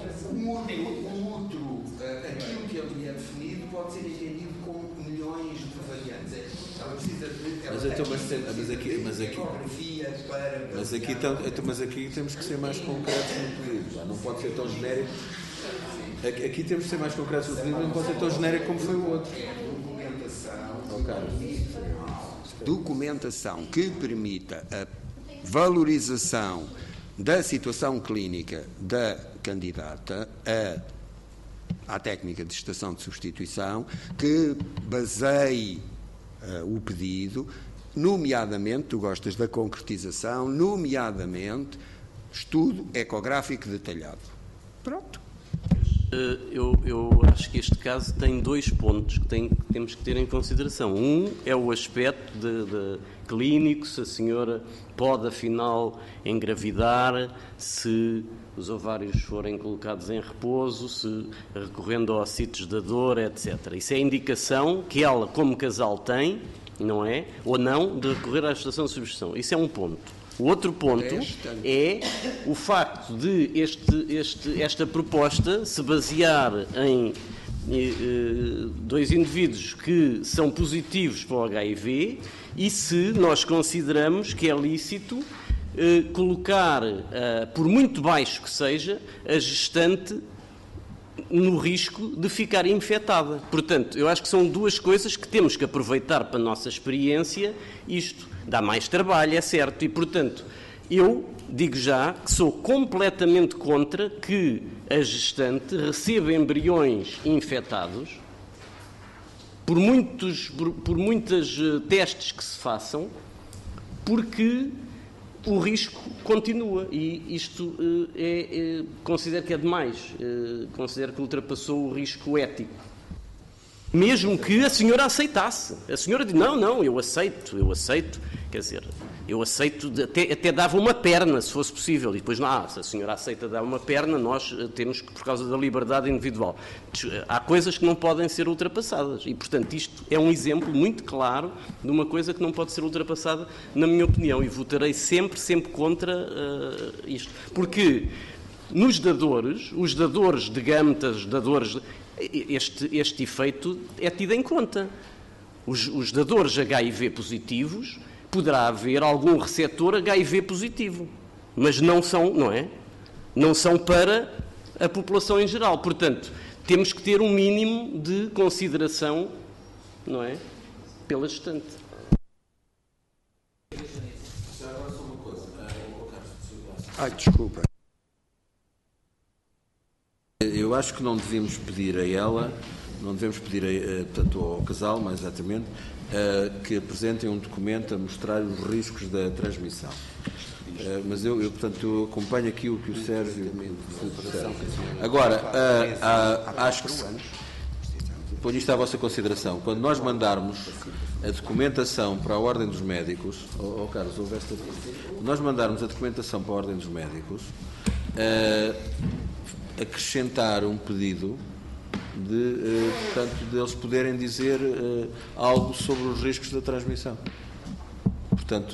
O útero, aquilo que ali é definido, pode ser entendido com milhões de variantes. Ela precisa de... Mas aqui temos que ser mais concretos no pedido. Não pode ser tão genérico. Aqui temos que ser mais concretos no pedido, não pode ser tão genérico como foi o outro. Documentação que permita a valorização da situação clínica da candidata à técnica de gestação de substituição, que baseie o pedido, nomeadamente, tu gostas da concretização, nomeadamente, estudo ecográfico detalhado. Pronto. Eu acho que este caso tem 2 pontos que temos que ter em consideração. Um é o aspecto de clínico, se a senhora pode, afinal, engravidar, se os ovários forem colocados em repouso, se recorrendo a oocitos da dor, etc. Isso é a indicação que ela, como casal, tem, não é? Ou não, de recorrer à gestação de substituição. Isso é um ponto. O outro ponto é o facto de esta proposta se basear em 2 indivíduos que são positivos para o HIV e se nós consideramos que é lícito colocar, por muito baixo que seja, a gestante no risco de ficar infectada. Portanto, eu acho que são 2 coisas que temos que aproveitar para a nossa experiência. Isto dá mais trabalho, é certo, e, portanto, eu digo já que sou completamente contra que a gestante receba embriões infectados por muitos testes que se façam, porque o risco continua e isto considero que é demais, considero que ultrapassou o risco ético. Mesmo que a senhora aceitasse. A senhora diz, não, eu aceito, quer dizer, eu aceito, até dava uma perna, se fosse possível, e depois, se a senhora aceita dar uma perna, nós temos que, por causa da liberdade individual. Há coisas que não podem ser ultrapassadas, e, portanto, isto é um exemplo muito claro de uma coisa que não pode ser ultrapassada, na minha opinião, e votarei sempre contra isto. Porque nos dadores, os dadores de gametas, dadores... Este efeito é tido em conta. Os dadores HIV positivos, poderá haver algum receptor HIV positivo, mas não são, não é? Não são para a população em geral. Portanto, temos que ter um mínimo de consideração, não é? Pela gestante. Desculpa. Eu acho que não devemos pedir a ela, portanto, ao casal, mais exatamente, que apresentem um documento a mostrar os riscos da transmissão. Mas eu acompanho aqui o que o Sérgio... Agora, acho que... Ponho isto à vossa consideração. Quando nós mandarmos a documentação para a Ordem dos Médicos... Carlos, houve esta... Quando nós mandarmos a documentação para a Ordem dos Médicos... acrescentar um pedido deles poderem dizer algo sobre os riscos da transmissão. Portanto,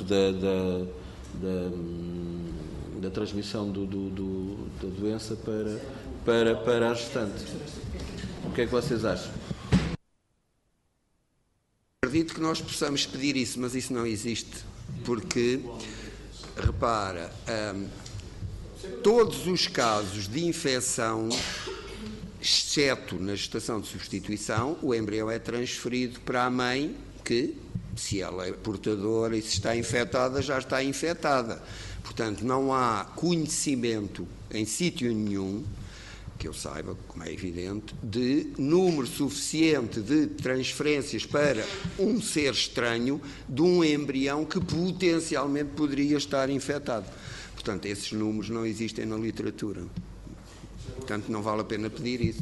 da transmissão da doença para a gestante. O que é que vocês acham? Acredito que nós possamos pedir isso, mas isso não existe. Porque, repara... todos os casos de infecção, exceto na gestação de substituição, o embrião é transferido para a mãe que, se ela é portadora e se está infectada, já está infectada. Portanto, não há conhecimento em sítio nenhum, que eu saiba, como é evidente, de número suficiente de transferências para um ser estranho de um embrião que potencialmente poderia estar infectado. Portanto, esses números não existem na literatura. Portanto, não vale a pena pedir isso.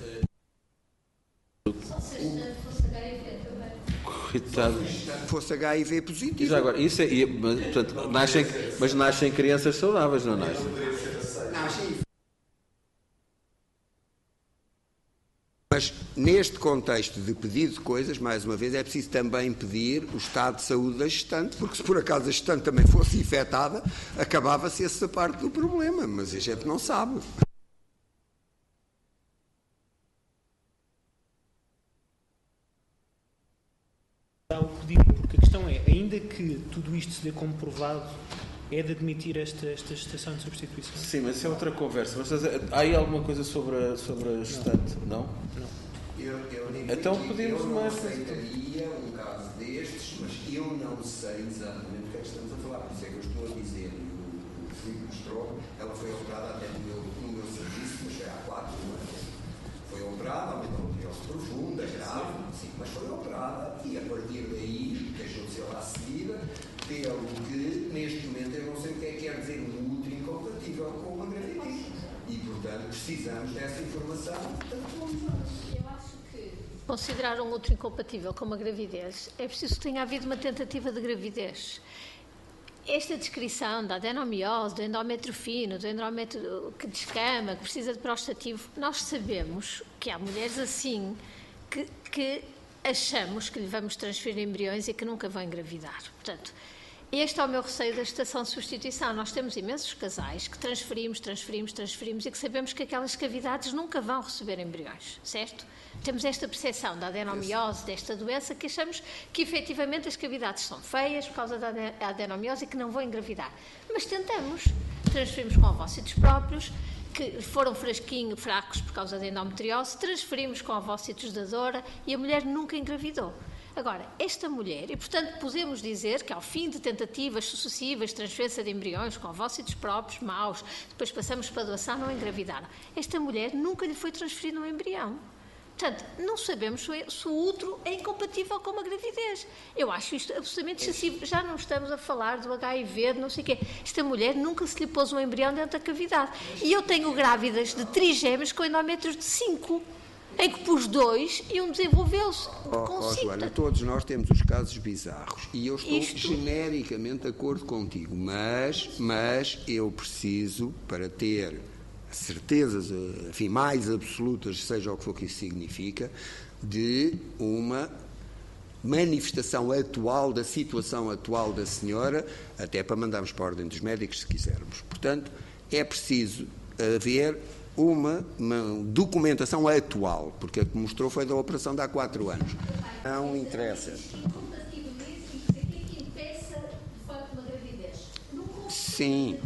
Coitado. Fosse HIV positivo. E já agora, isso é, portanto, nascem crianças saudáveis, não nascem? Mas, neste contexto de pedido de coisas, mais uma vez, é preciso também pedir o estado de saúde da gestante, porque se por acaso a gestante também fosse infectada, acabava-se essa parte do problema, mas a gente não sabe. Dá o pedido, porque a questão é, ainda que tudo isto se dê como provado, é de admitir esta gestação de substituição? Sim, mas isso é outra conversa. Mas há aí alguma coisa sobre a gestante? Não? Não. Então pedimos uma... Eu não aceitaria um caso destes, mas eu não sei exatamente do que é que estamos a falar. Por isso é que eu estou a dizer, o Filipe mostrou, ela foi operada até no meu serviço, mas já há 4 anos. Foi operada, aumentou profunda, grave, sim, mas foi operada e a partir daí deixou de ser lá seguida, pelo que neste momento eu não sei o que é que quer dizer um útero incompatível com uma gravidez. E portanto precisamos dessa informação atualizada. Eu acho que considerar um útero incompatível com uma gravidez é preciso que tenha havido uma tentativa de gravidez. Esta descrição da adenomiose, do endómetrio fino, do endométrio que descama, que precisa de prostativo, nós sabemos que há mulheres assim que achamos que lhe vamos transferir embriões e que nunca vão engravidar. Portanto, este é o meu receio da gestação de substituição. Nós temos imensos casais que transferimos e que sabemos que aquelas cavidades nunca vão receber embriões, certo? Temos esta percepção da adenomiose, desta doença, que achamos que efetivamente as cavidades são feias por causa da adenomiose e que não vão engravidar. Mas tentamos, transferimos com ovócitos próprios, que foram fracos por causa da endometriose, transferimos com ovócitos da Dora e a mulher nunca engravidou. Agora, esta mulher, e portanto podemos dizer que ao fim de tentativas sucessivas de transferência de embriões com ovócitos próprios, maus, depois passamos para a doação, não engravidaram. Esta mulher nunca lhe foi transferido um embrião. Portanto, não sabemos se o útero é incompatível com uma gravidez. Eu acho isto absolutamente excessivo. Já não estamos a falar do HIV, de não sei o quê. Esta mulher nunca se lhe pôs um embrião dentro da cavidade. E eu tenho grávidas de trigêmeos com endométrios de 5, em que pus 2 e um desenvolveu-se com 5. Joana, todos nós temos os casos bizarros. E eu estou genericamente de acordo contigo. Mas eu preciso, para ter certezas, enfim, mais absolutas, seja o que for que isso significa, de uma manifestação atual da situação atual da senhora, até para mandarmos para a ordem dos médicos, se quisermos. Portanto, é preciso haver uma documentação atual, porque a que mostrou foi da operação de há 4 anos. Não interessa. Sim.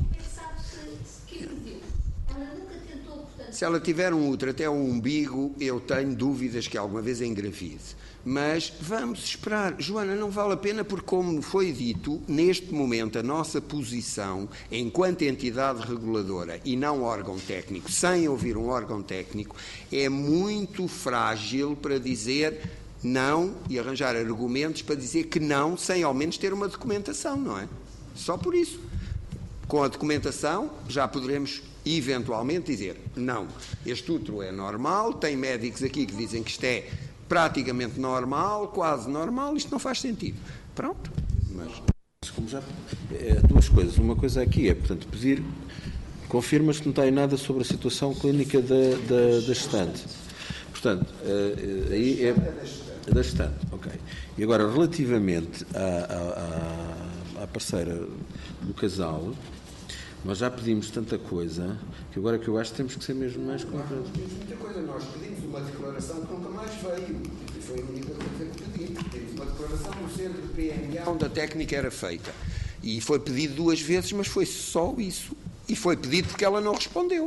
Se ela tiver um útero até o umbigo, eu tenho dúvidas que alguma vez engravide. Mas vamos esperar. Joana, não vale a pena porque, como foi dito, neste momento a nossa posição, enquanto entidade reguladora e não órgão técnico, sem ouvir um órgão técnico, é muito frágil para dizer não e arranjar argumentos para dizer que não, sem ao menos ter uma documentação, não é? Só por isso. Com a documentação já poderemos eventualmente dizer não, este útero é normal, tem médicos aqui que dizem que isto é praticamente normal, quase normal, isto não faz sentido. Pronto. Mas como já, duas coisas. Uma coisa aqui é, portanto, pedir, confirmas que não tem nada sobre a situação clínica da gestante. Portanto, aí é da gestante, ok. E agora, relativamente à parceira do casal, nós já pedimos tanta coisa que agora que eu acho que temos que ser mesmo mais concretos. Muita coisa, nós pedimos uma declaração que nunca mais veio. E foi a única coisa que pedimos. Pedimos uma declaração no centro de PMA onde a técnica era feita. E foi pedido 2 vezes, mas foi só isso. E foi pedido porque ela não respondeu.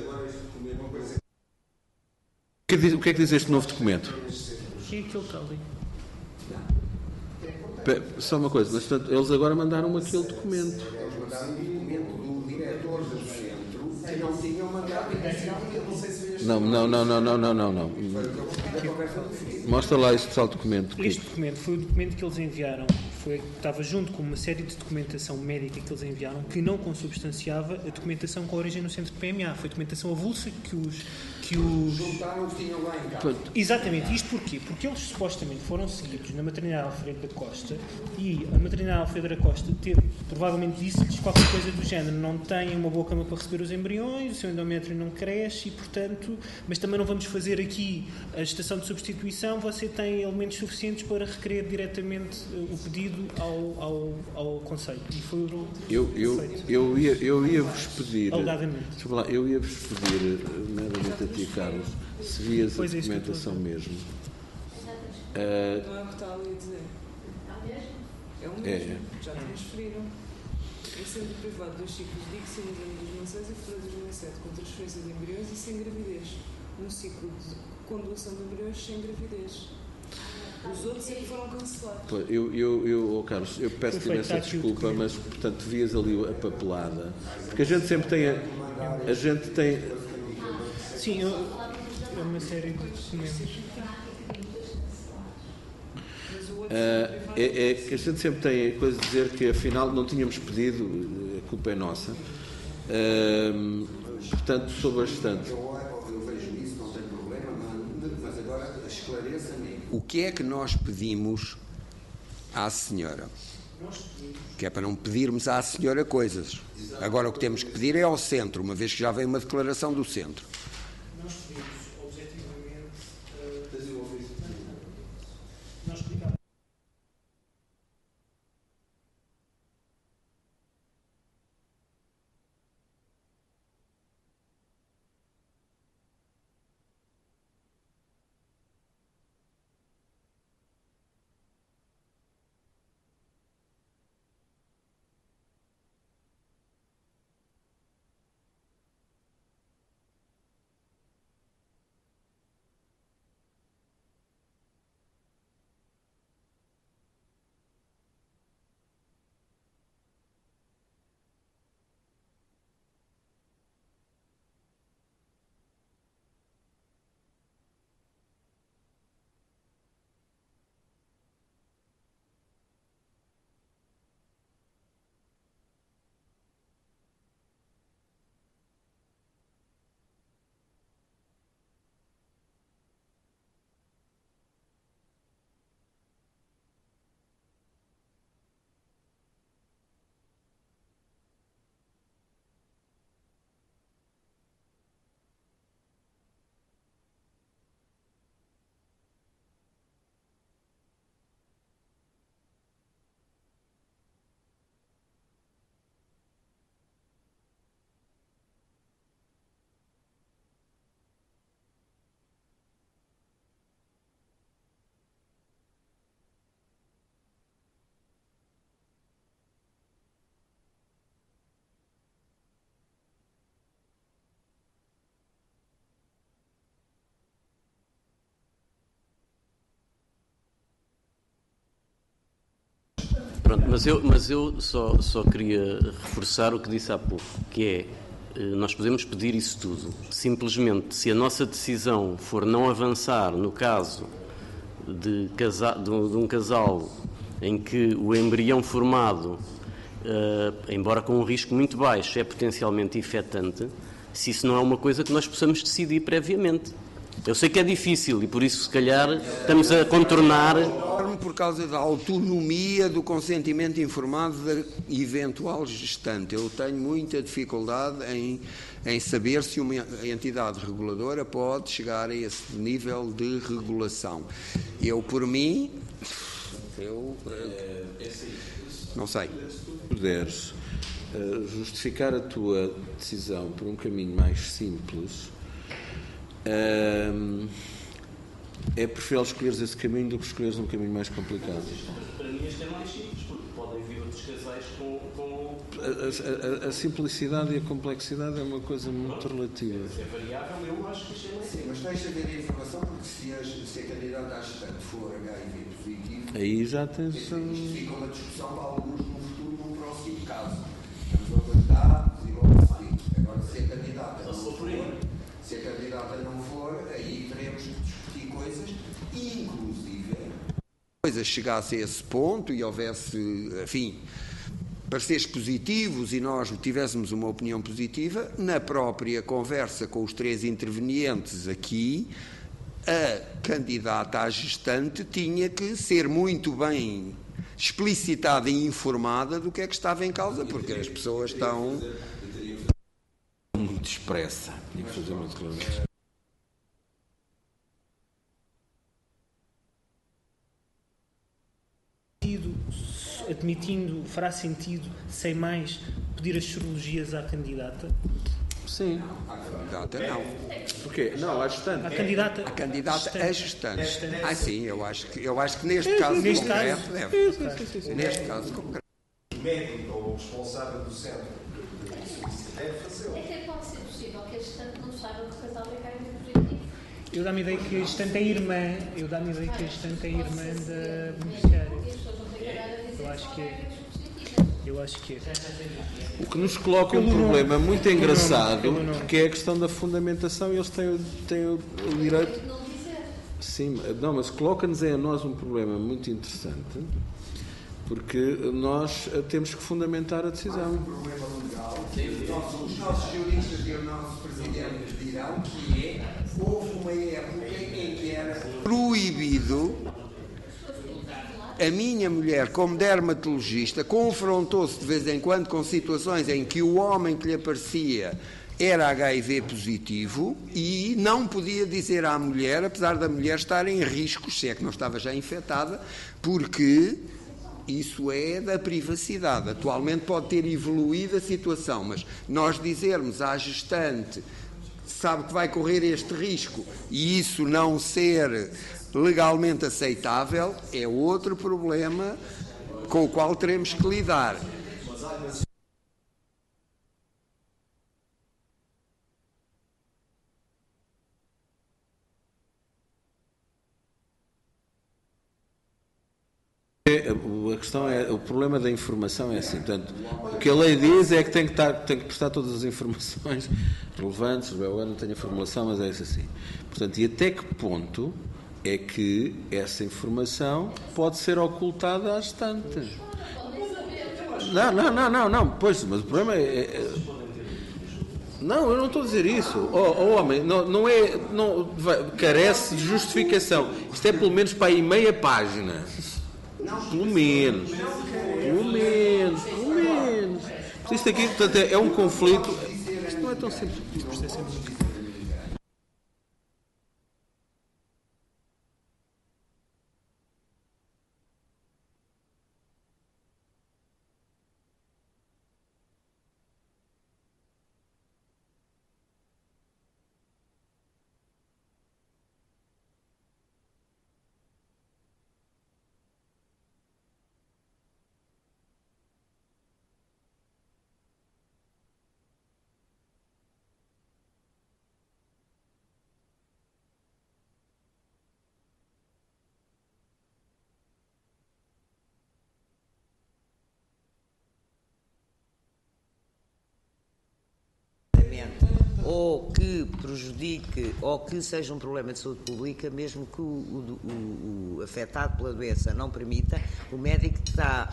O que é que diz este novo documento? Que é aquilo que está ali. Só uma coisa, mas portanto, eles agora mandaram aquele documento. Eles mandaram um documento do diretor do centro não tinham mandado inicial, eu não sei se veio. Não. Mostra lá este tal documento. Este documento foi o documento que eles enviaram. Estava junto com uma série de documentação médica que eles enviaram que não consubstanciava a documentação com origem no centro de PMA. Foi documentação avulsa que os juntaram o que tinham lá em casa. Exatamente. Isto porquê? Porque eles supostamente foram seguidos na maternidade Alfredo da Costa e a maternidade Alfredo da Costa provavelmente disse-lhes qualquer coisa do género: não tem uma boa cama para receber os embriões, o seu endométrio não cresce e, portanto, mas também não vamos fazer aqui a gestação de substituição, você tem elementos suficientes para requerer diretamente o pedido ao Conselho. E foi o Eu ia-vos pedir, alegadamente. Eu ia-vos pedir, meramente a ti, Carlos, se vias a documentação mesmo. Não é o que está ali a dizer. É o mesmo. Já transferiram. Em centro privado, 2 ciclos de ICSI nos anos 2006 e fevereiro de 2007, com transferência de embriões e sem gravidez. Um ciclo com doação de embriões sem gravidez. Os outros é que foram cancelados. Carlos, eu peço-te imensa desculpa, mas, portanto, vias ali a papelada. Porque a gente sempre tem... A gente tem... Sim, é uma série de documentos. É que a gente sempre tem a coisa de dizer que, afinal, não tínhamos pedido, a culpa é nossa. Portanto, sou bastante... Eu vejo isso, não tem problema, mas agora esclareça-me. O que é que nós pedimos à senhora? Que é para não pedirmos à senhora coisas. Agora o que temos que pedir é ao centro, uma vez que já veio uma declaração do centro. Nós pedimos, objetivamente, nós pedimos. Pronto, mas eu só queria reforçar o que disse há pouco, que é, nós podemos pedir isso tudo. Simplesmente, se a nossa decisão for não avançar no caso de um casal em que o embrião formado, embora com um risco muito baixo, é potencialmente infectante, se isso não é uma coisa que nós possamos decidir previamente. Eu sei que é difícil e por isso, se calhar, estamos a contornar... Por causa da autonomia do consentimento informado da eventual gestante. Eu tenho muita dificuldade em saber se uma entidade reguladora pode chegar a esse nível de regulação. Eu, por mim, não sei. Se tu puderes justificar a tua decisão por um caminho mais simples... é preferível escolheres esse caminho do que escolheres um caminho mais complicado. Para mim este é mais simples, porque podem vir outros casais com... A simplicidade e a complexidade é uma coisa muito relativa. É variável, eu acho que isto é mais simples. Sim, mas deixa ver a informação, porque se a candidata à gestante for HIV positivo, aí já tens... Fica uma discussão para alguns no futuro, num próximo caso. Estamos a aguardar e logo a seguir. Agora, se a candidata não for, aí teremos que discutir coisas, inclusive, coisas chegasse a esse ponto e houvesse, enfim, pareceres positivos e nós tivéssemos uma opinião positiva, na própria conversa com os 3 intervenientes aqui, a candidata à gestante tinha que ser muito bem explicitada e informada do que é que estava em causa, porque as pessoas estão muito expressa. Tinha que fazer muito claro. Admitindo, fará sentido, sem mais, pedir as sorologias à candidata? Sim. à candidata, não. Porquê? Não, à gestante. A candidata A gestante. Sim, eu acho que neste caso concreto deve. Neste caso concreto. O médico ou o responsável do centro deve fazê-lo. É que pode ser possível que a gestante não saiba que o casal é carne positivo. Eu dá-me a ideia que a gestante é irmã. Da beneficiária. Eu acho que é. O que nos coloca um problema muito engraçado, que é a questão da fundamentação, e eles têm o direito. Sim, não, mas coloca-nos a nós um problema muito interessante, porque nós temos que fundamentar a decisão. Um problema legal. Os nossos juristas e o nosso presidente dirão que houve uma época em que era proibido. A minha mulher, como dermatologista, confrontou-se de vez em quando com situações em que o homem que lhe aparecia era HIV positivo e não podia dizer à mulher, apesar da mulher estar em riscos, se é que não estava já infectada, porque isso é da privacidade. Atualmente pode ter evoluído a situação, mas nós dizermos à gestante, sabe que vai correr este risco, e isso não ser legalmente aceitável, é outro problema com o qual teremos que lidar. A questão é, o problema da informação é assim, portanto, o que a lei diz é que tem que prestar todas as informações relevantes, eu não tenho a formulação, mas é isso assim. Portanto, e até que ponto é que essa informação pode ser ocultada à gestante? Não, pois, mas o problema não, eu não estou a dizer isso. Homem, carece de justificação. Isto é pelo menos para aí meia página. Pelo menos. Isto aqui, portanto, é um conflito. Isto não é tão simples. Isto é sempre... ou que prejudique ou que seja um problema de saúde pública, mesmo que o afetado pela doença não permita, o médico está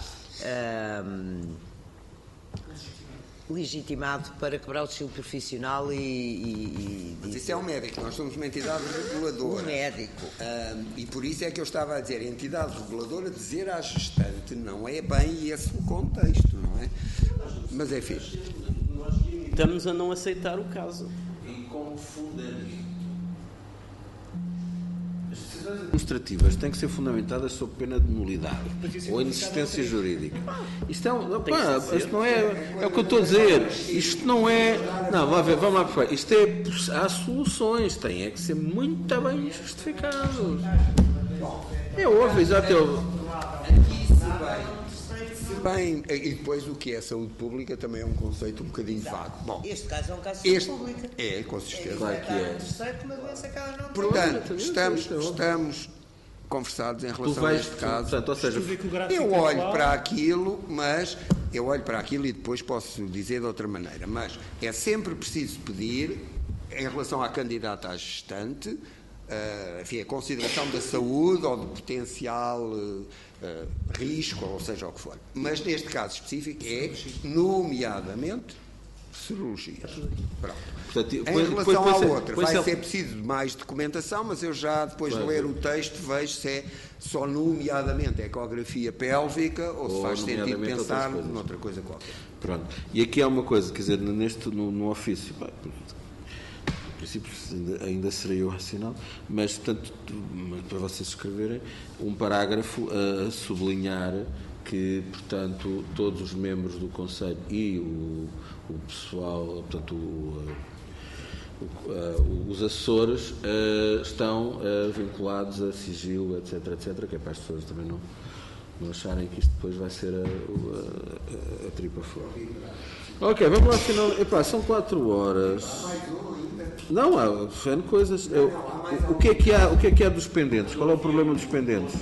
legitimado para quebrar o sigilo profissional Mas isso é um médico, nós somos uma entidade reguladora. Um médico. E por isso é que eu estava a dizer, a entidade reguladora dizer à gestante não é bem esse o contexto, não é? Mas enfim. Estamos a não aceitar o caso. E como fundamento. As decisões administrativas têm que ser fundamentadas sob pena de nulidade ou inexistência jurídica. Isto é isto não é o que eu estou a dizer. Isto não é. Não, vamos lá por isto é. Há soluções, têm que ser muito bem justificados. É óbvio, exato. Bem, e depois o que é saúde pública também é um conceito um bocadinho vago. Bom, este caso é um caso de saúde pública. É, com certeza. Claro que é. Portanto, estamos conversados em relação a este caso. Portanto, ou seja, Eu olho para aquilo, mas eu olho para aquilo e depois posso dizer de outra maneira, mas é sempre preciso pedir, em relação à candidata à gestante, enfim, a consideração da saúde ou do potencial risco, ou seja o que for. Mas neste caso específico é, nomeadamente, serologia. Pronto. Portanto, Em relação à outra, vai ser preciso mais documentação, mas eu já, depois de ler o texto, vejo se é só nomeadamente ecografia pélvica ou se faz sentido pensar noutra coisa qualquer. Pronto. E aqui há uma coisa, quer dizer, no ofício, em princípio ainda seria o racional, mas, portanto, para vocês escreverem, um parágrafo a sublinhar que, portanto, todos os membros do Conselho e o pessoal, portanto, os assessores estão vinculados a sigilo, etc, que é para as pessoas também não acharem que isto depois vai ser a tripa fora. Ok, vamos lá final. Epá, são 4 horas. Não, há N coisas. O que é que há dos pendentes? Qual é o problema dos pendentes?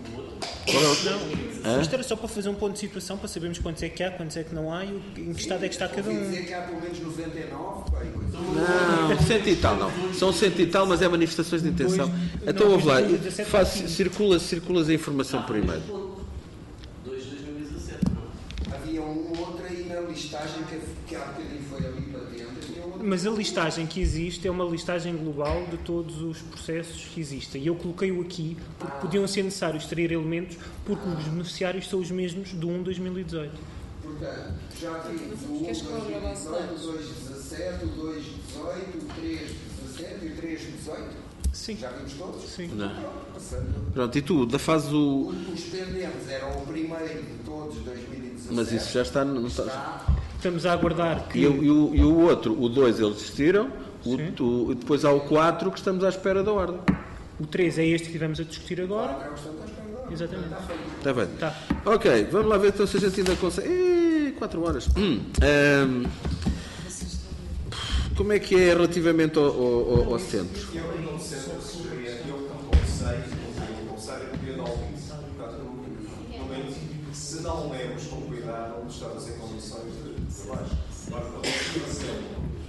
Isto era só para fazer um ponto de situação, para sabermos quantos é que há, quantos é que não há e em que estado é que está cada um. Dizer que há pelo menos 99, não, 100 e tal não. São 100 e tal, mas é manifestações de intenção. Então ouve lá, circulas a informação por e-mail. 2017, não? Havia um outro aí na listagem que há bocadinho foi ali para dentro. Mas a listagem que existe é uma listagem global de todos os processos que existem. E eu coloquei-o aqui porque podiam ser necessários extrair elementos, porque os beneficiários são os mesmos do 1 de 2018. Portanto, já vimos o 1 de 2018, o 217, o 218, o 317 e o 318? Sim. Já vimos todos? Sim. Pronto, e tu, fazes o... Os pendentes eram o primeiro de todos, 2017. Mas isso já está... Não está... Estamos a aguardar que... E o outro, o 2, eles desistiram. Depois há o 4 que estamos à espera da ordem. O 3 é este que estivemos a discutir agora. Exatamente. Está bem. Tá. Ok, vamos lá ver então se a gente ainda consegue... 4 horas. Como é que é relativamente ao centro? Se não lemos com cuidado, não estamos em condições de trabalho. Agora, podemos fazer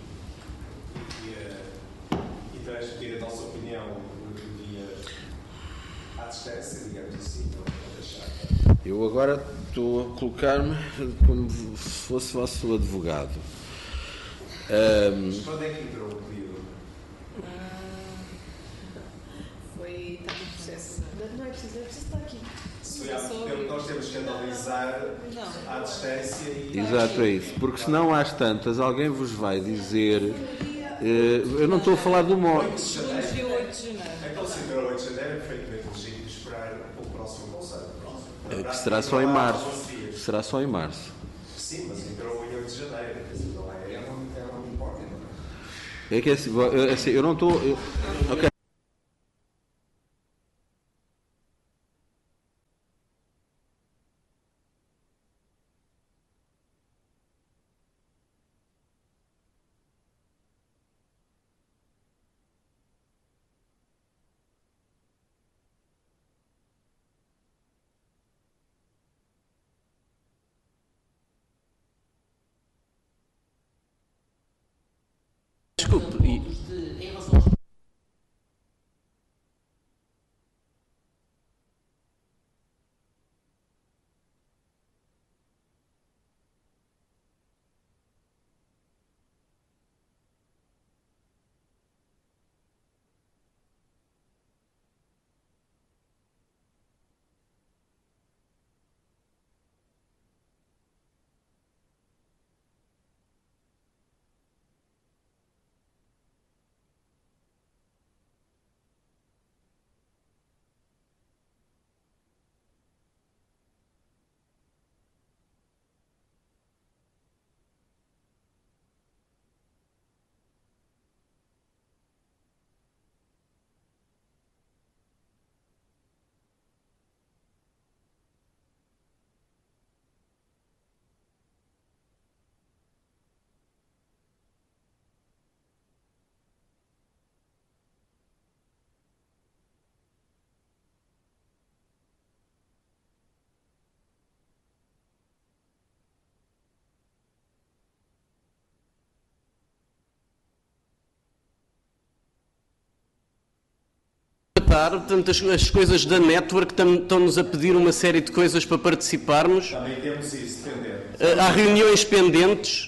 e transmitir a nossa opinião à distância, digamos assim, não deixar. Eu agora estou a colocar-me como se fosse vosso advogado. Mas quando é que entrou o pedido? Está no processo. Não é preciso estar aqui. Nós temos que analisar à distância e... Exato, é isso. Porque senão às tantas alguém vos vai dizer... eu não estou a falar do modo. Dia 8 de janeiro. Então, se entrou 8 de janeiro, é perfeitamente legítimo esperar pelo próximo conselho. Que será só em março. Será só em março. Sim, mas entrou em 8 de janeiro. Não importa. É que assim, eu não estou... Ok. Desculpe, em relação aos... participar, portanto as coisas da network estão-nos a pedir uma série de coisas para participarmos. Também temos isso, dependendo. Há reuniões pendentes.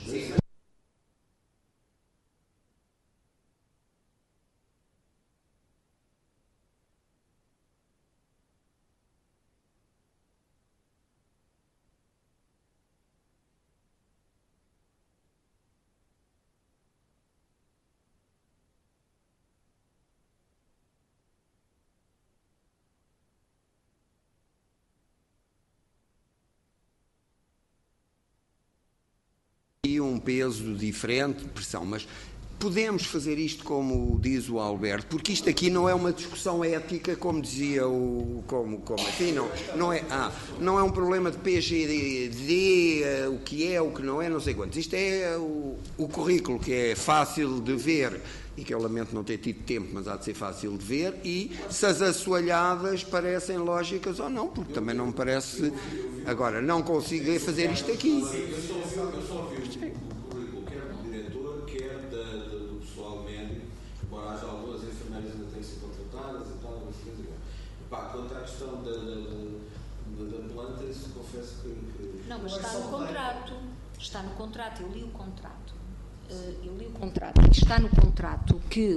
E um peso diferente de pressão, mas podemos fazer isto como diz o Alberto, porque isto aqui não é uma discussão ética, como dizia como assim, não é um problema de PGD, o que é, o que não é, não sei quantos. Isto é o currículo, que é fácil de ver e que eu lamento não ter tido tempo, mas há de ser fácil de ver, e se as assoalhadas parecem lógicas ou não, porque também não me parece. Agora, não consigo fazer isto aqui. Eu só vi o currículo, quer do diretor, quer do pessoal médico, embora haja algumas enfermeiras ainda têm que ser contratadas e tal, mas quanto à questão da planta, isso confesso que... Não, mas está no contrato. Está no contrato, eu li o contrato. Está no contrato que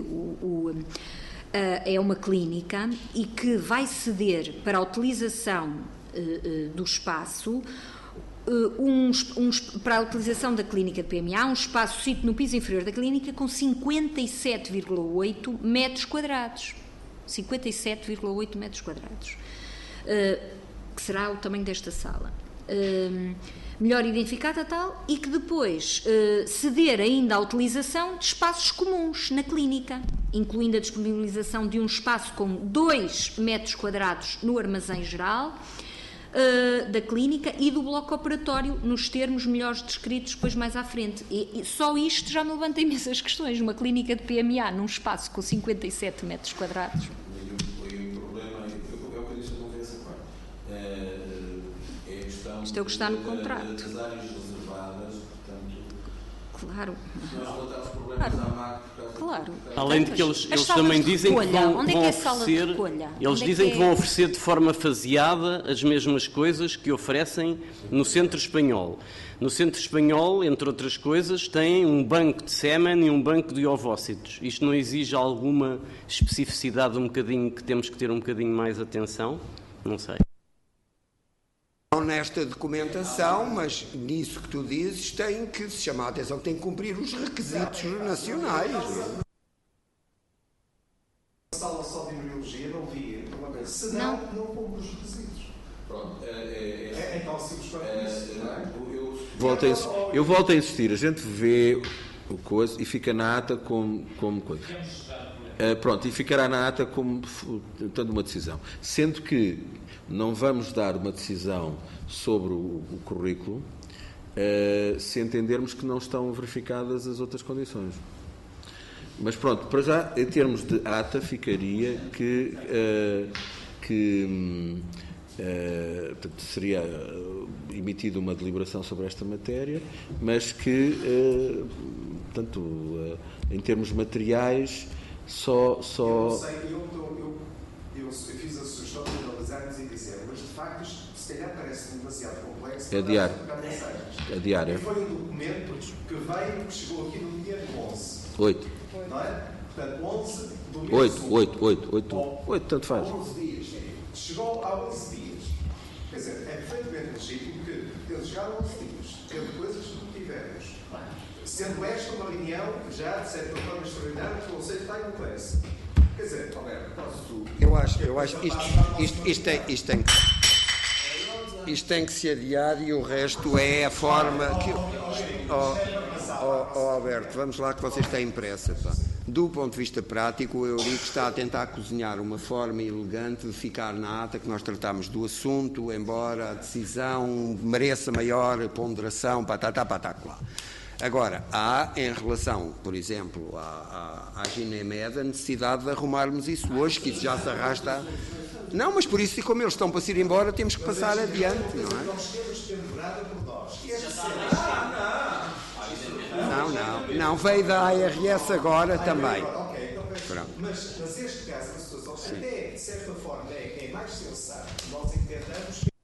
é uma clínica e que vai ceder para a utilização do espaço, para a utilização da clínica de PMA, um espaço situado no piso inferior da clínica com 57,8 metros quadrados. 57,8 metros quadrados. Que será o tamanho desta sala. Melhor identificada tal, e que depois ceder ainda a utilização de espaços comuns na clínica, incluindo a disponibilização de um espaço com 2 metros quadrados no armazém geral da clínica e do bloco operatório, nos termos melhores descritos depois mais à frente. E só isto já me levanta imensas questões. Uma clínica de PMA num espaço com 57 metros quadrados. Isto é o que está no contrato. Das áreas reservadas, portanto... Claro. Se nós relatarmos problemas à MAC... Claro. Além de que eles também dizem que vão oferecer... Eles dizem que vão oferecer de forma faseada as mesmas coisas que oferecem no Centro Espanhol. No Centro Espanhol, entre outras coisas, tem um banco de sêmen e um banco de ovócitos. Isto não exige alguma especificidade que temos que ter um bocadinho mais atenção? Não sei. Nesta documentação, mas nisso que tu dizes, tem que se chamar a atenção que tem que cumprir os requisitos nacionais. A sala só de embriologia não via, se não cumpre os requisitos. Pronto, é tão simples quanto isso, não é? Eu volto a insistir, a gente vê o coisa e fica na ata como coisa. Pronto, e ficará na ata como tendo uma decisão. Sendo que não vamos dar uma decisão sobre o currículo se entendermos que não estão verificadas as outras condições. Mas pronto, para já, em termos de ata, ficaria que portanto, seria emitida uma deliberação sobre esta matéria, mas que, portanto, em termos materiais, Eu fiz a sugestão de analisarmos e dizer, mas de facto isto se calhar parece demasiado complexo. É diário. É diário. E foi um documento que chegou aqui no dia 11. 8. Não é? Portanto, 11 do mês 8, tanto faz. 11 dias. Chegou a 11 dias. Quer dizer, é perfeitamente legítimo que eles chegaram a 11 dias, tendo coisas que não tivemos. Sendo esta uma reunião já de certa forma extraordinária, que o conceito está em complexo. Quer dizer, Alberto, eu acho que isto tem que se adiar e o resto é a forma que... Alberto, vamos lá que vocês têm pressa. Pá. Do ponto de vista prático, o Eurico está a tentar cozinhar uma forma elegante de ficar na ata que nós tratamos do assunto, embora a decisão mereça maior ponderação, patacolar. Agora, há, em relação, por exemplo, à Ginemed, a necessidade de arrumarmos isso hoje, que isso já se arrasta. Não, mas por isso, como eles estão para se ir embora, temos que passar adiante, não é? Não, veio da ARS agora também. Mas este caso, a situação Até, de certa forma, é mais sensato nós entendermos que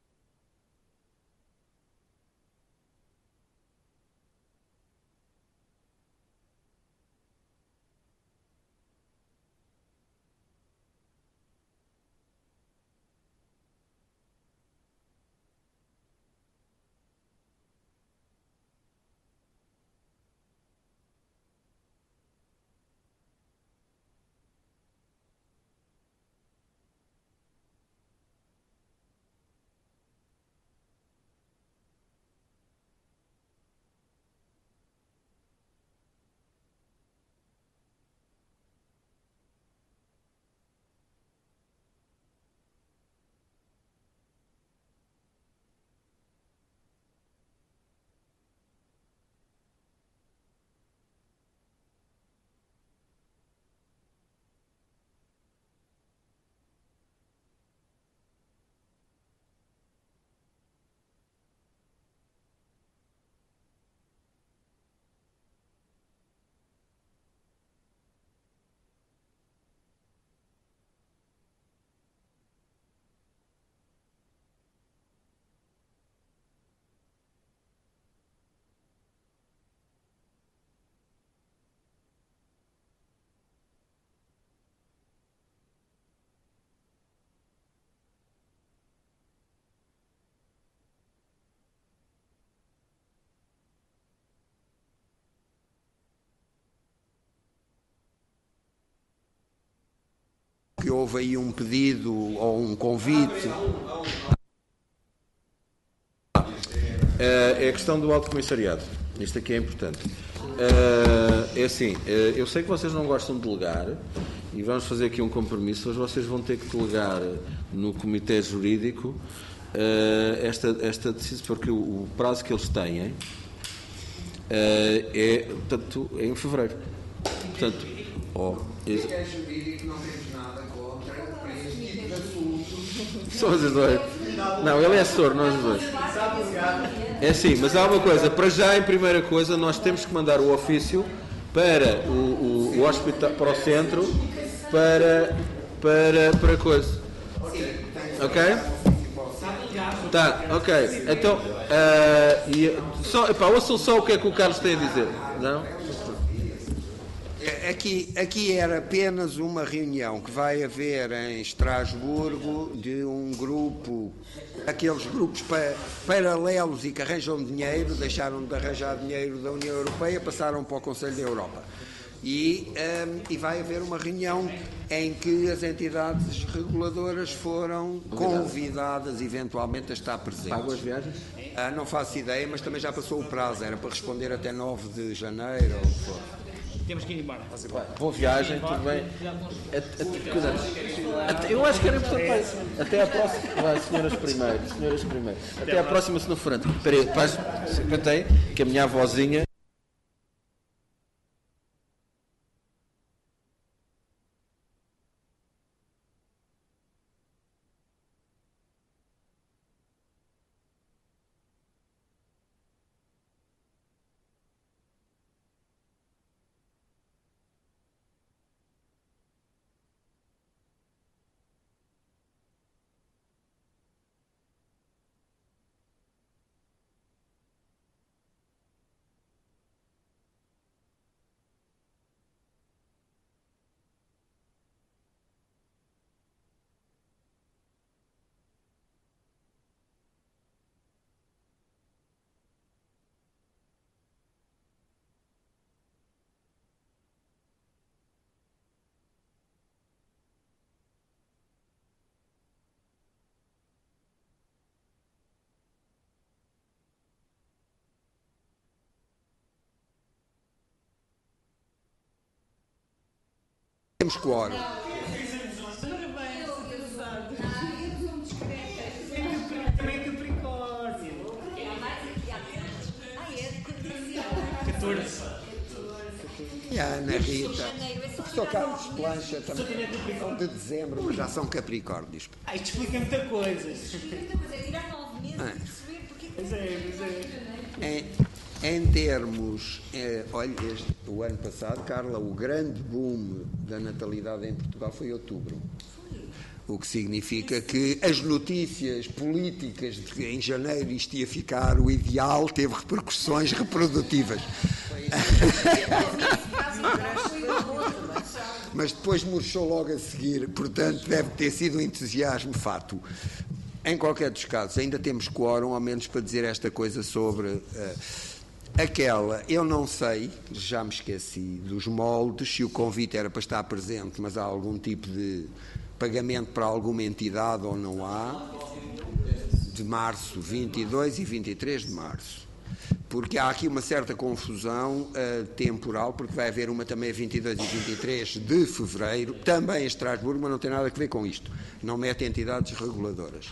houve aí um pedido ou um convite. É a questão do Alto Comissariado. Isto aqui é importante. É assim, eu sei que vocês não gostam de delegar e vamos fazer aqui um compromisso. Hoje vocês vão ter que delegar no Comitê Jurídico esta decisão, porque o prazo que eles têm portanto, é em fevereiro. Portanto, Comitê Jurídico não temos nada contra para este tipo de assuntos. Só vocês dois. Não, ele é assessor, nós dois. É assim, mas há uma coisa, para já em primeira coisa nós temos que mandar o ofício para o hospital, para o centro, para coisa. Ok? Tá, ok. Então, ouçam só o que é que o Carlos tem a dizer. Não? Aqui era apenas uma reunião que vai haver em Estrasburgo de um grupo, aqueles grupos paralelos e que arranjam dinheiro, deixaram de arranjar dinheiro da União Europeia, passaram para o Conselho da Europa. E vai haver uma reunião em que as entidades reguladoras foram convidadas eventualmente a estar presentes. Pagam as viagens? Não faço ideia, mas também já passou o prazo, era para responder até 9 de janeiro ou o que for. Temos que ir embora. Boa viagem, tudo bem. Eu acho que era importante. Até à próxima. Vai, senhoras primeiro. Até à próxima, senhor Fernando. Espera aí, cantei que a minha avózinha. Temos quórum. Também é Capricórnio. 14. E a Ana Rita. O professor Carlos Plancha também são de dezembro, mas já são Capricórnios. Isto explica muita coisa. Pois é. Em termos, olha, o ano passado, Carla, o grande boom da natalidade em Portugal foi em outubro. O que significa que as notícias políticas de que em janeiro isto ia ficar o ideal teve repercussões reprodutivas. Mas depois murchou logo a seguir, portanto deve ter sido um entusiasmo fato. Em qualquer dos casos, ainda temos quórum, ao menos para dizer esta coisa sobre aquela, eu não sei, já me esqueci dos moldes, se o convite era para estar presente, mas há algum tipo de pagamento para alguma entidade ou não há, de março, 22 e 23 de março. Porque há aqui uma certa confusão temporal, porque vai haver uma também a 22 e 23 de fevereiro, também em Estrasburgo, mas não tem nada a ver com isto. Não mete entidades reguladoras.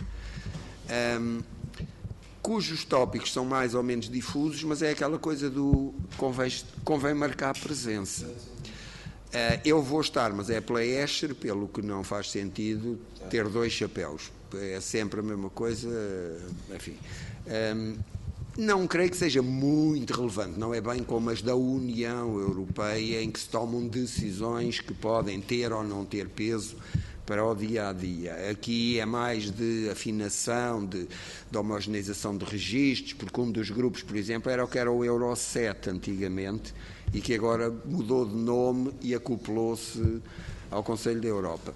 Cujos tópicos são mais ou menos difusos, mas é aquela coisa do convém marcar presença. Eu vou estar, mas é pela Escher, pelo que não faz sentido ter dois chapéus. É sempre a mesma coisa, enfim. Não creio que seja muito relevante, não é bem como as da União Europeia, em que se tomam decisões que podem ter ou não ter peso para o dia-a-dia. Aqui é mais de afinação, de homogeneização de registros, porque um dos grupos, por exemplo, era o que era o Euro 7 antigamente, e que agora mudou de nome e acoplou-se ao Conselho da Europa.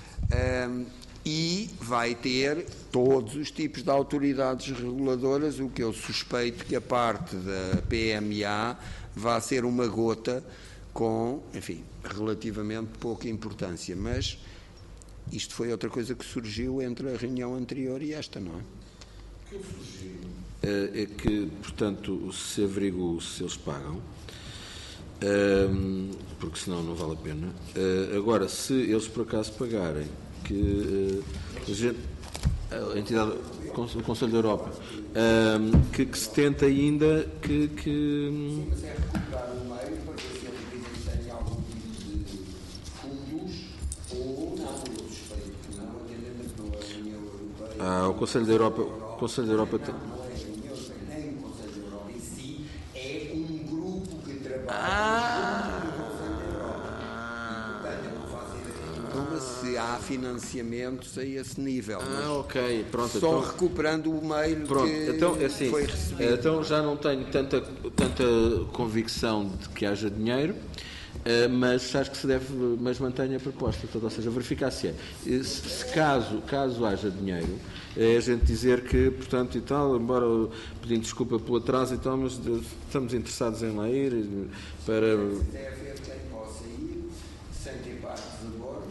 E vai ter todos os tipos de autoridades reguladoras, o que eu suspeito que a parte da PMA vai ser uma gota com, enfim, relativamente pouca importância, mas isto foi outra coisa que surgiu entre a reunião anterior e esta, não é? O que surgiu é que, portanto, se averigou se eles pagam, porque senão não vale a pena. Agora, se eles por acaso pagarem, que a entidade, o Conselho da Europa, que se tenta ainda que Sim, mas é recuperar o meio para ver se eles têm algum tipo de fundos ou não. Eu suspeito que não, atendendo pela União Europeia. o Conselho da Europa, tem. Não é a União Europeia, nem o Conselho da Europa em si, é um grupo que trabalha junto com o Conselho da Europa. E, portanto, eu não faço ideia se há financiamentos a esse nível. Ok, pronto. Só então, recuperando o meio que então, assim, foi recebido. Então já não tenho tanta convicção de que haja dinheiro, mas acho que se deve, mas mantenho a proposta, portanto, ou seja, verificar se é. Caso haja dinheiro, é a gente dizer que, portanto, e tal, embora pedindo desculpa pelo atraso e tal, mas estamos interessados em lá ir para... Deve haver quem possa ir, sem ter partes a bordo.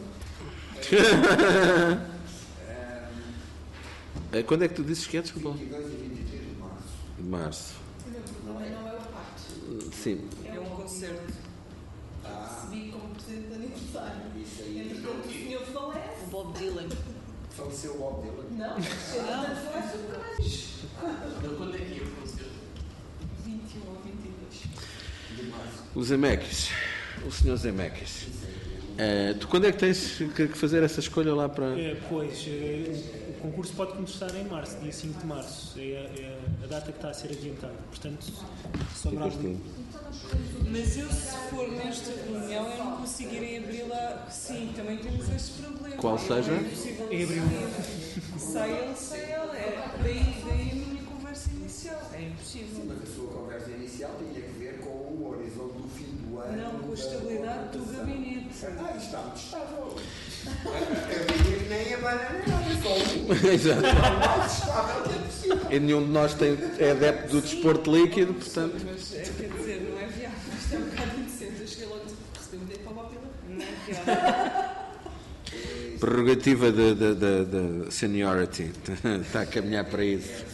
Quando é que tu dizes que é, desculpa? 22 e 23 de março. De março. Não é o pacto. Sim. É um concerto. Recebi como presente de aniversário. Isso aí. Entretanto, o senhor falece. O Bob Dylan. Faleceu o Bob Dylan? Não. Falece nunca mais. Quando é que é o concerto? 21 ou 22. De março. O Zemeckis. O senhor Zemeckis. Tu quando é que tens que fazer essa escolha lá para... O concurso pode começar em março, dia 5 de março. É a data que está a ser adiantada. Portanto, sobra algum. Mas eu, se for nesta reunião, eu não conseguirei abri-la. Sim, também temos este problema. Qual seja? É impossível Abril. Sai ela. Daí a minha conversa inicial. É impossível. Mas a sua conversa inicial tinha que ver com o horizonte do fim do ano. Não, com a estabilidade do gabinete. Está muito estável. O gabinete nem a banana, é só um. Exato. Mais estável que é possível. E nenhum de nós é adepto do desporto líquido, portanto... Mas quer dizer, não é viável. Isto é um bocado indecente. Eu cheguei logo e recebi um dedo para a Bob Dylan. Não é viável. Prerrogativa da seniority. Está a caminhar para isso.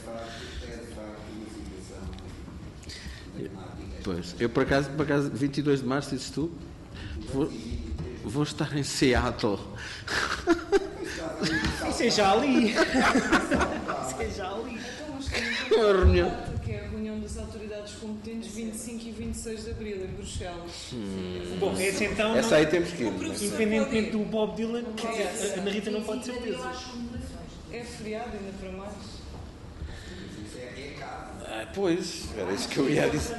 Pois, eu por acaso 22 de março, dizes tu, vou estar em Seattle. Isso é já ali. Isso é já ali. Então, mas temos A reunião. uma data que é a reunião das autoridades competentes 25 e 26 de abril em Bruxelas. Bom, essa então, Essa aí temos que ir. independentemente do Bob Dylan, a Ana Rita não pode ter certeza. É feriado ainda para mais. Pois, era isso que eu ia dizer.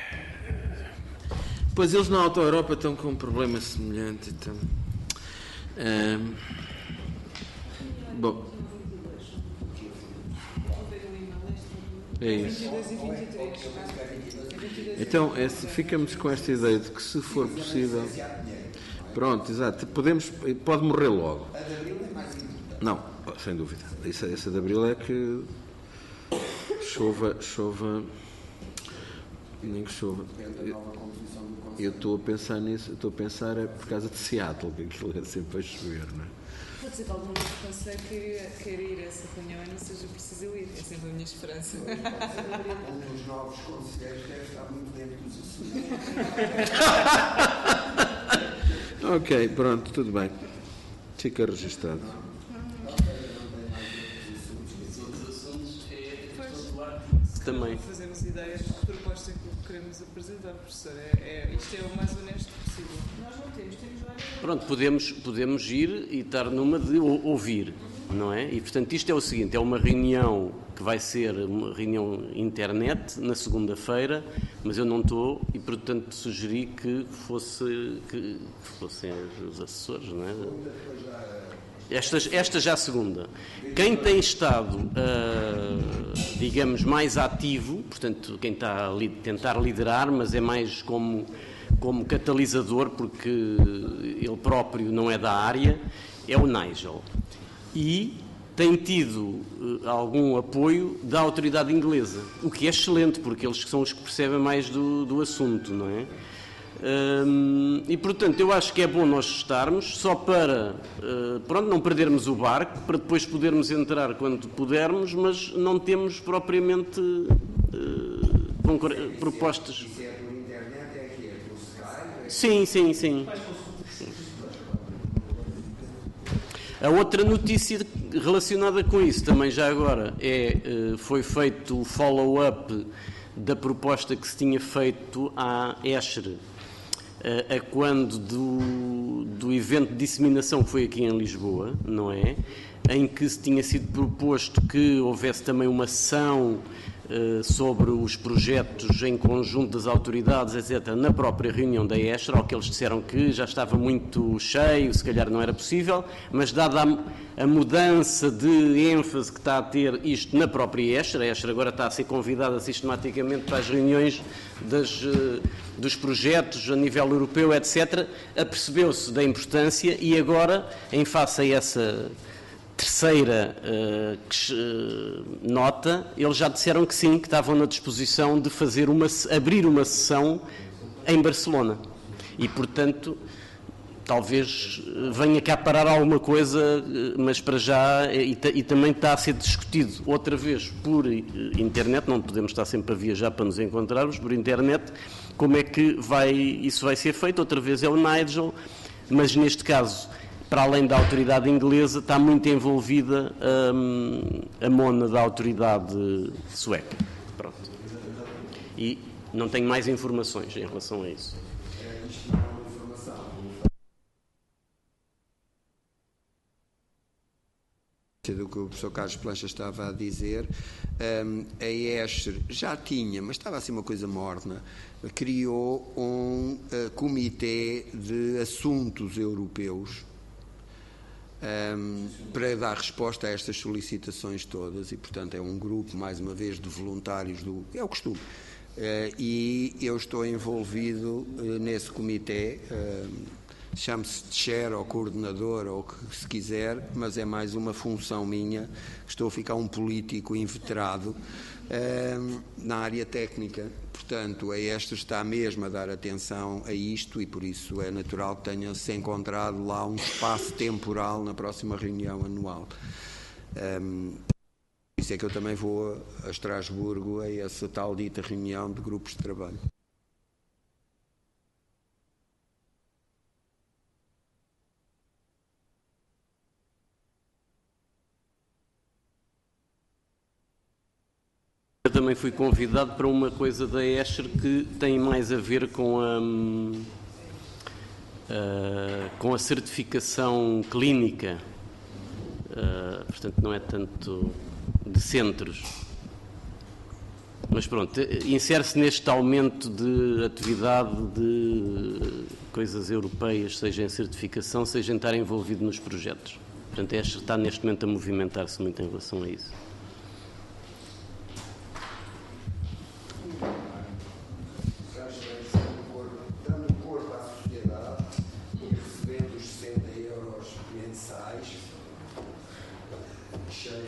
Pois eles na Auto Europa estão com um problema semelhante. Então. Bom, é isso. Então, ficamos com esta ideia de que, se for possível... Pronto, exato. Pode morrer logo. A de abril é mais importante. Não, sem dúvida. Essa de abril é que chova, nem que chova. Eu estou a pensar nisso, é por causa de Seattle, que aquilo é sempre a chover, não é? Pode ser que algum dos conselhos queira ir a essa reunião e não seja preciso ir. É sempre a minha esperança. Um dos novos conselheiros deve estar muito dentro dos assuntos. Ok, pronto, tudo bem. Fica registado. Também. Fazemos ideias de propostas que queremos apresentar, professor. Isto é o mais honesto possível. Nós não temos várias. Pronto, podemos ir e estar numa de ouvir, não é? E, portanto, isto é o seguinte, é uma reunião que vai ser uma reunião internet na segunda-feira, mas eu não estou e, portanto, sugeri que fossem os assessores, não é? Esta já a segunda. Quem tem estado, digamos, mais ativo, portanto, quem está a tentar liderar, mas é mais como catalisador, porque ele próprio não é da área, é o Nigel. E tem tido algum apoio da autoridade inglesa, o que é excelente, porque eles são os que percebem mais do assunto, não é? E, portanto, eu acho que é bom nós estarmos, só para, não perdermos o barco, para depois podermos entrar quando pudermos, mas não temos propriamente propostas. Sim. A outra notícia relacionada com isso, também já agora, foi feito o follow-up da proposta que se tinha feito à ESHRE, a quando do evento de disseminação que foi aqui em Lisboa, não é? Em que se tinha sido proposto que houvesse também uma sessão sobre os projetos em conjunto das autoridades, etc., na própria reunião da ESHRE, ao que eles disseram que já estava muito cheio, se calhar não era possível, mas dada a mudança de ênfase que está a ter isto na própria ESHRE, a ESHRE agora está a ser convidada sistematicamente para as reuniões dos projetos a nível europeu, etc., apercebeu-se da importância e agora, em face a essa terceira nota, eles já disseram que sim, que estavam na disposição de abrir uma sessão em Barcelona. E, portanto, talvez venha cá parar alguma coisa, mas para já, e também está a ser discutido outra vez por internet, não podemos estar sempre a viajar para nos encontrarmos, por internet, como é que isso vai ser feito. Outra vez é o Nigel, mas neste caso, para além da autoridade inglesa, está muito envolvida a mona da autoridade sueca. Pronto. E não tenho mais informações em relação a isso. Do que o professor Carlos Plancha estava a dizer, a ESHRE já tinha, mas estava assim uma coisa morna, criou um comitê de assuntos europeus para dar resposta a estas solicitações todas, e portanto é um grupo, mais uma vez, de voluntários, é o costume, e eu estou envolvido nesse comitê. Chame-se chair ou coordenador ou o que se quiser, mas é mais uma função minha. Estou a ficar um político inveterado na área técnica. Portanto, a ESHRE está mesmo a dar atenção a isto e por isso é natural que tenha-se encontrado lá um espaço temporal na próxima reunião anual. Por isso é que eu também vou a Estrasburgo a essa tal dita reunião de grupos de trabalho. Eu também fui convidado para uma coisa da ESHRE que tem mais a ver com a certificação clínica, portanto não é tanto de centros. Mas pronto, insere-se neste aumento de atividade de coisas europeias, seja em certificação, seja em estar envolvido nos projetos. Portanto, está neste momento a movimentar-se muito em relação a isso. Dando corpo à sociedade e recebendo os 60 euros mensais, cheios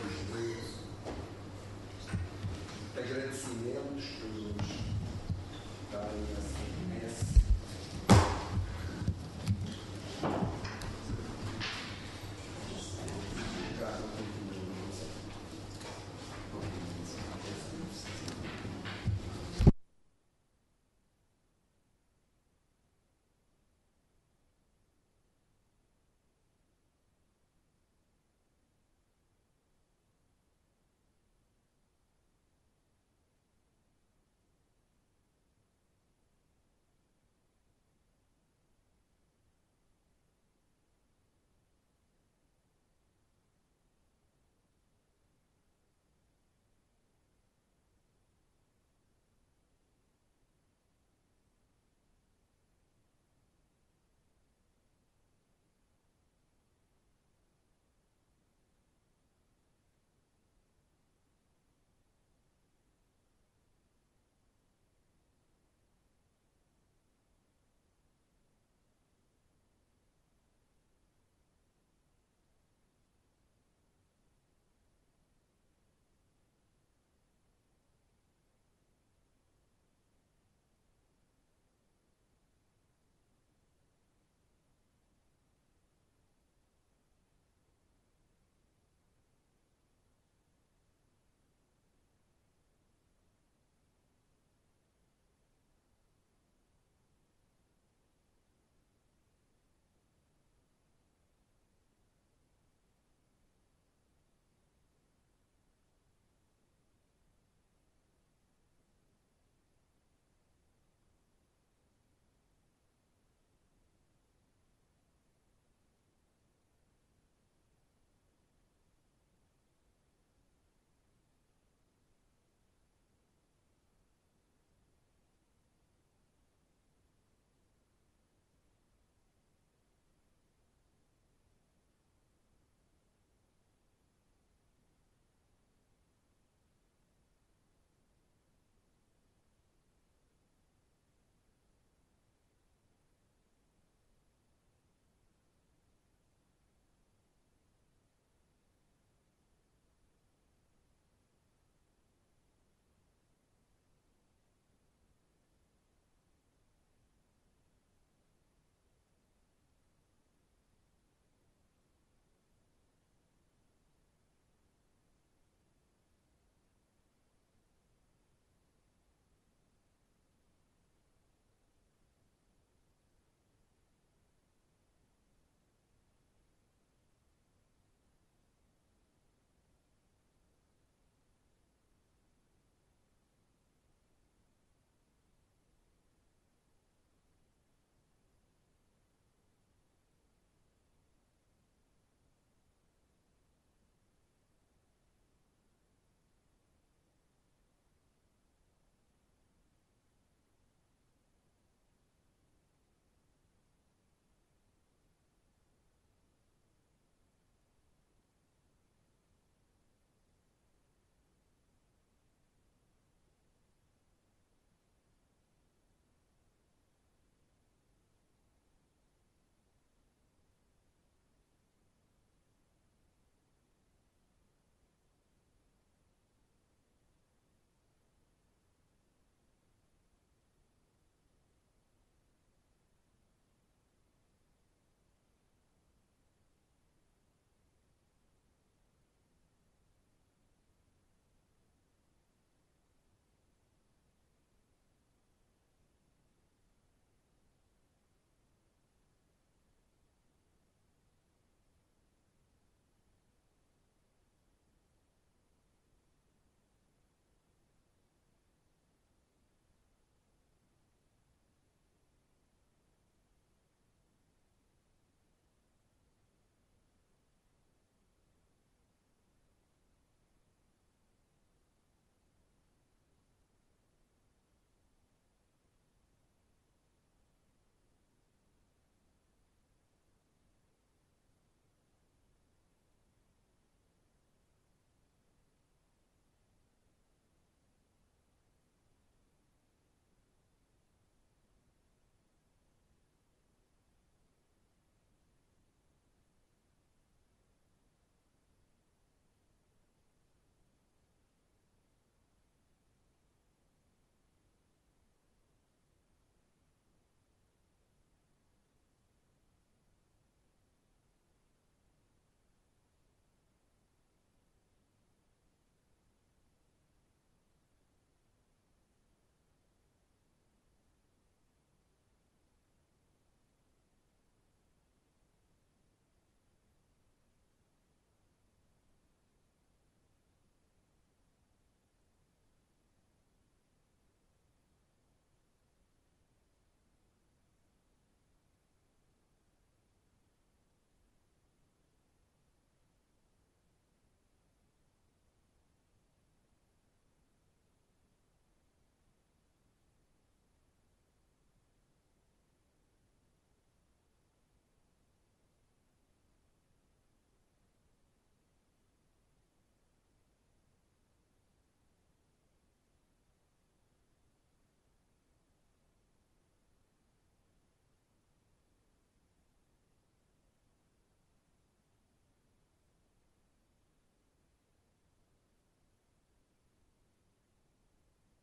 de agradecimentos por nos darem esse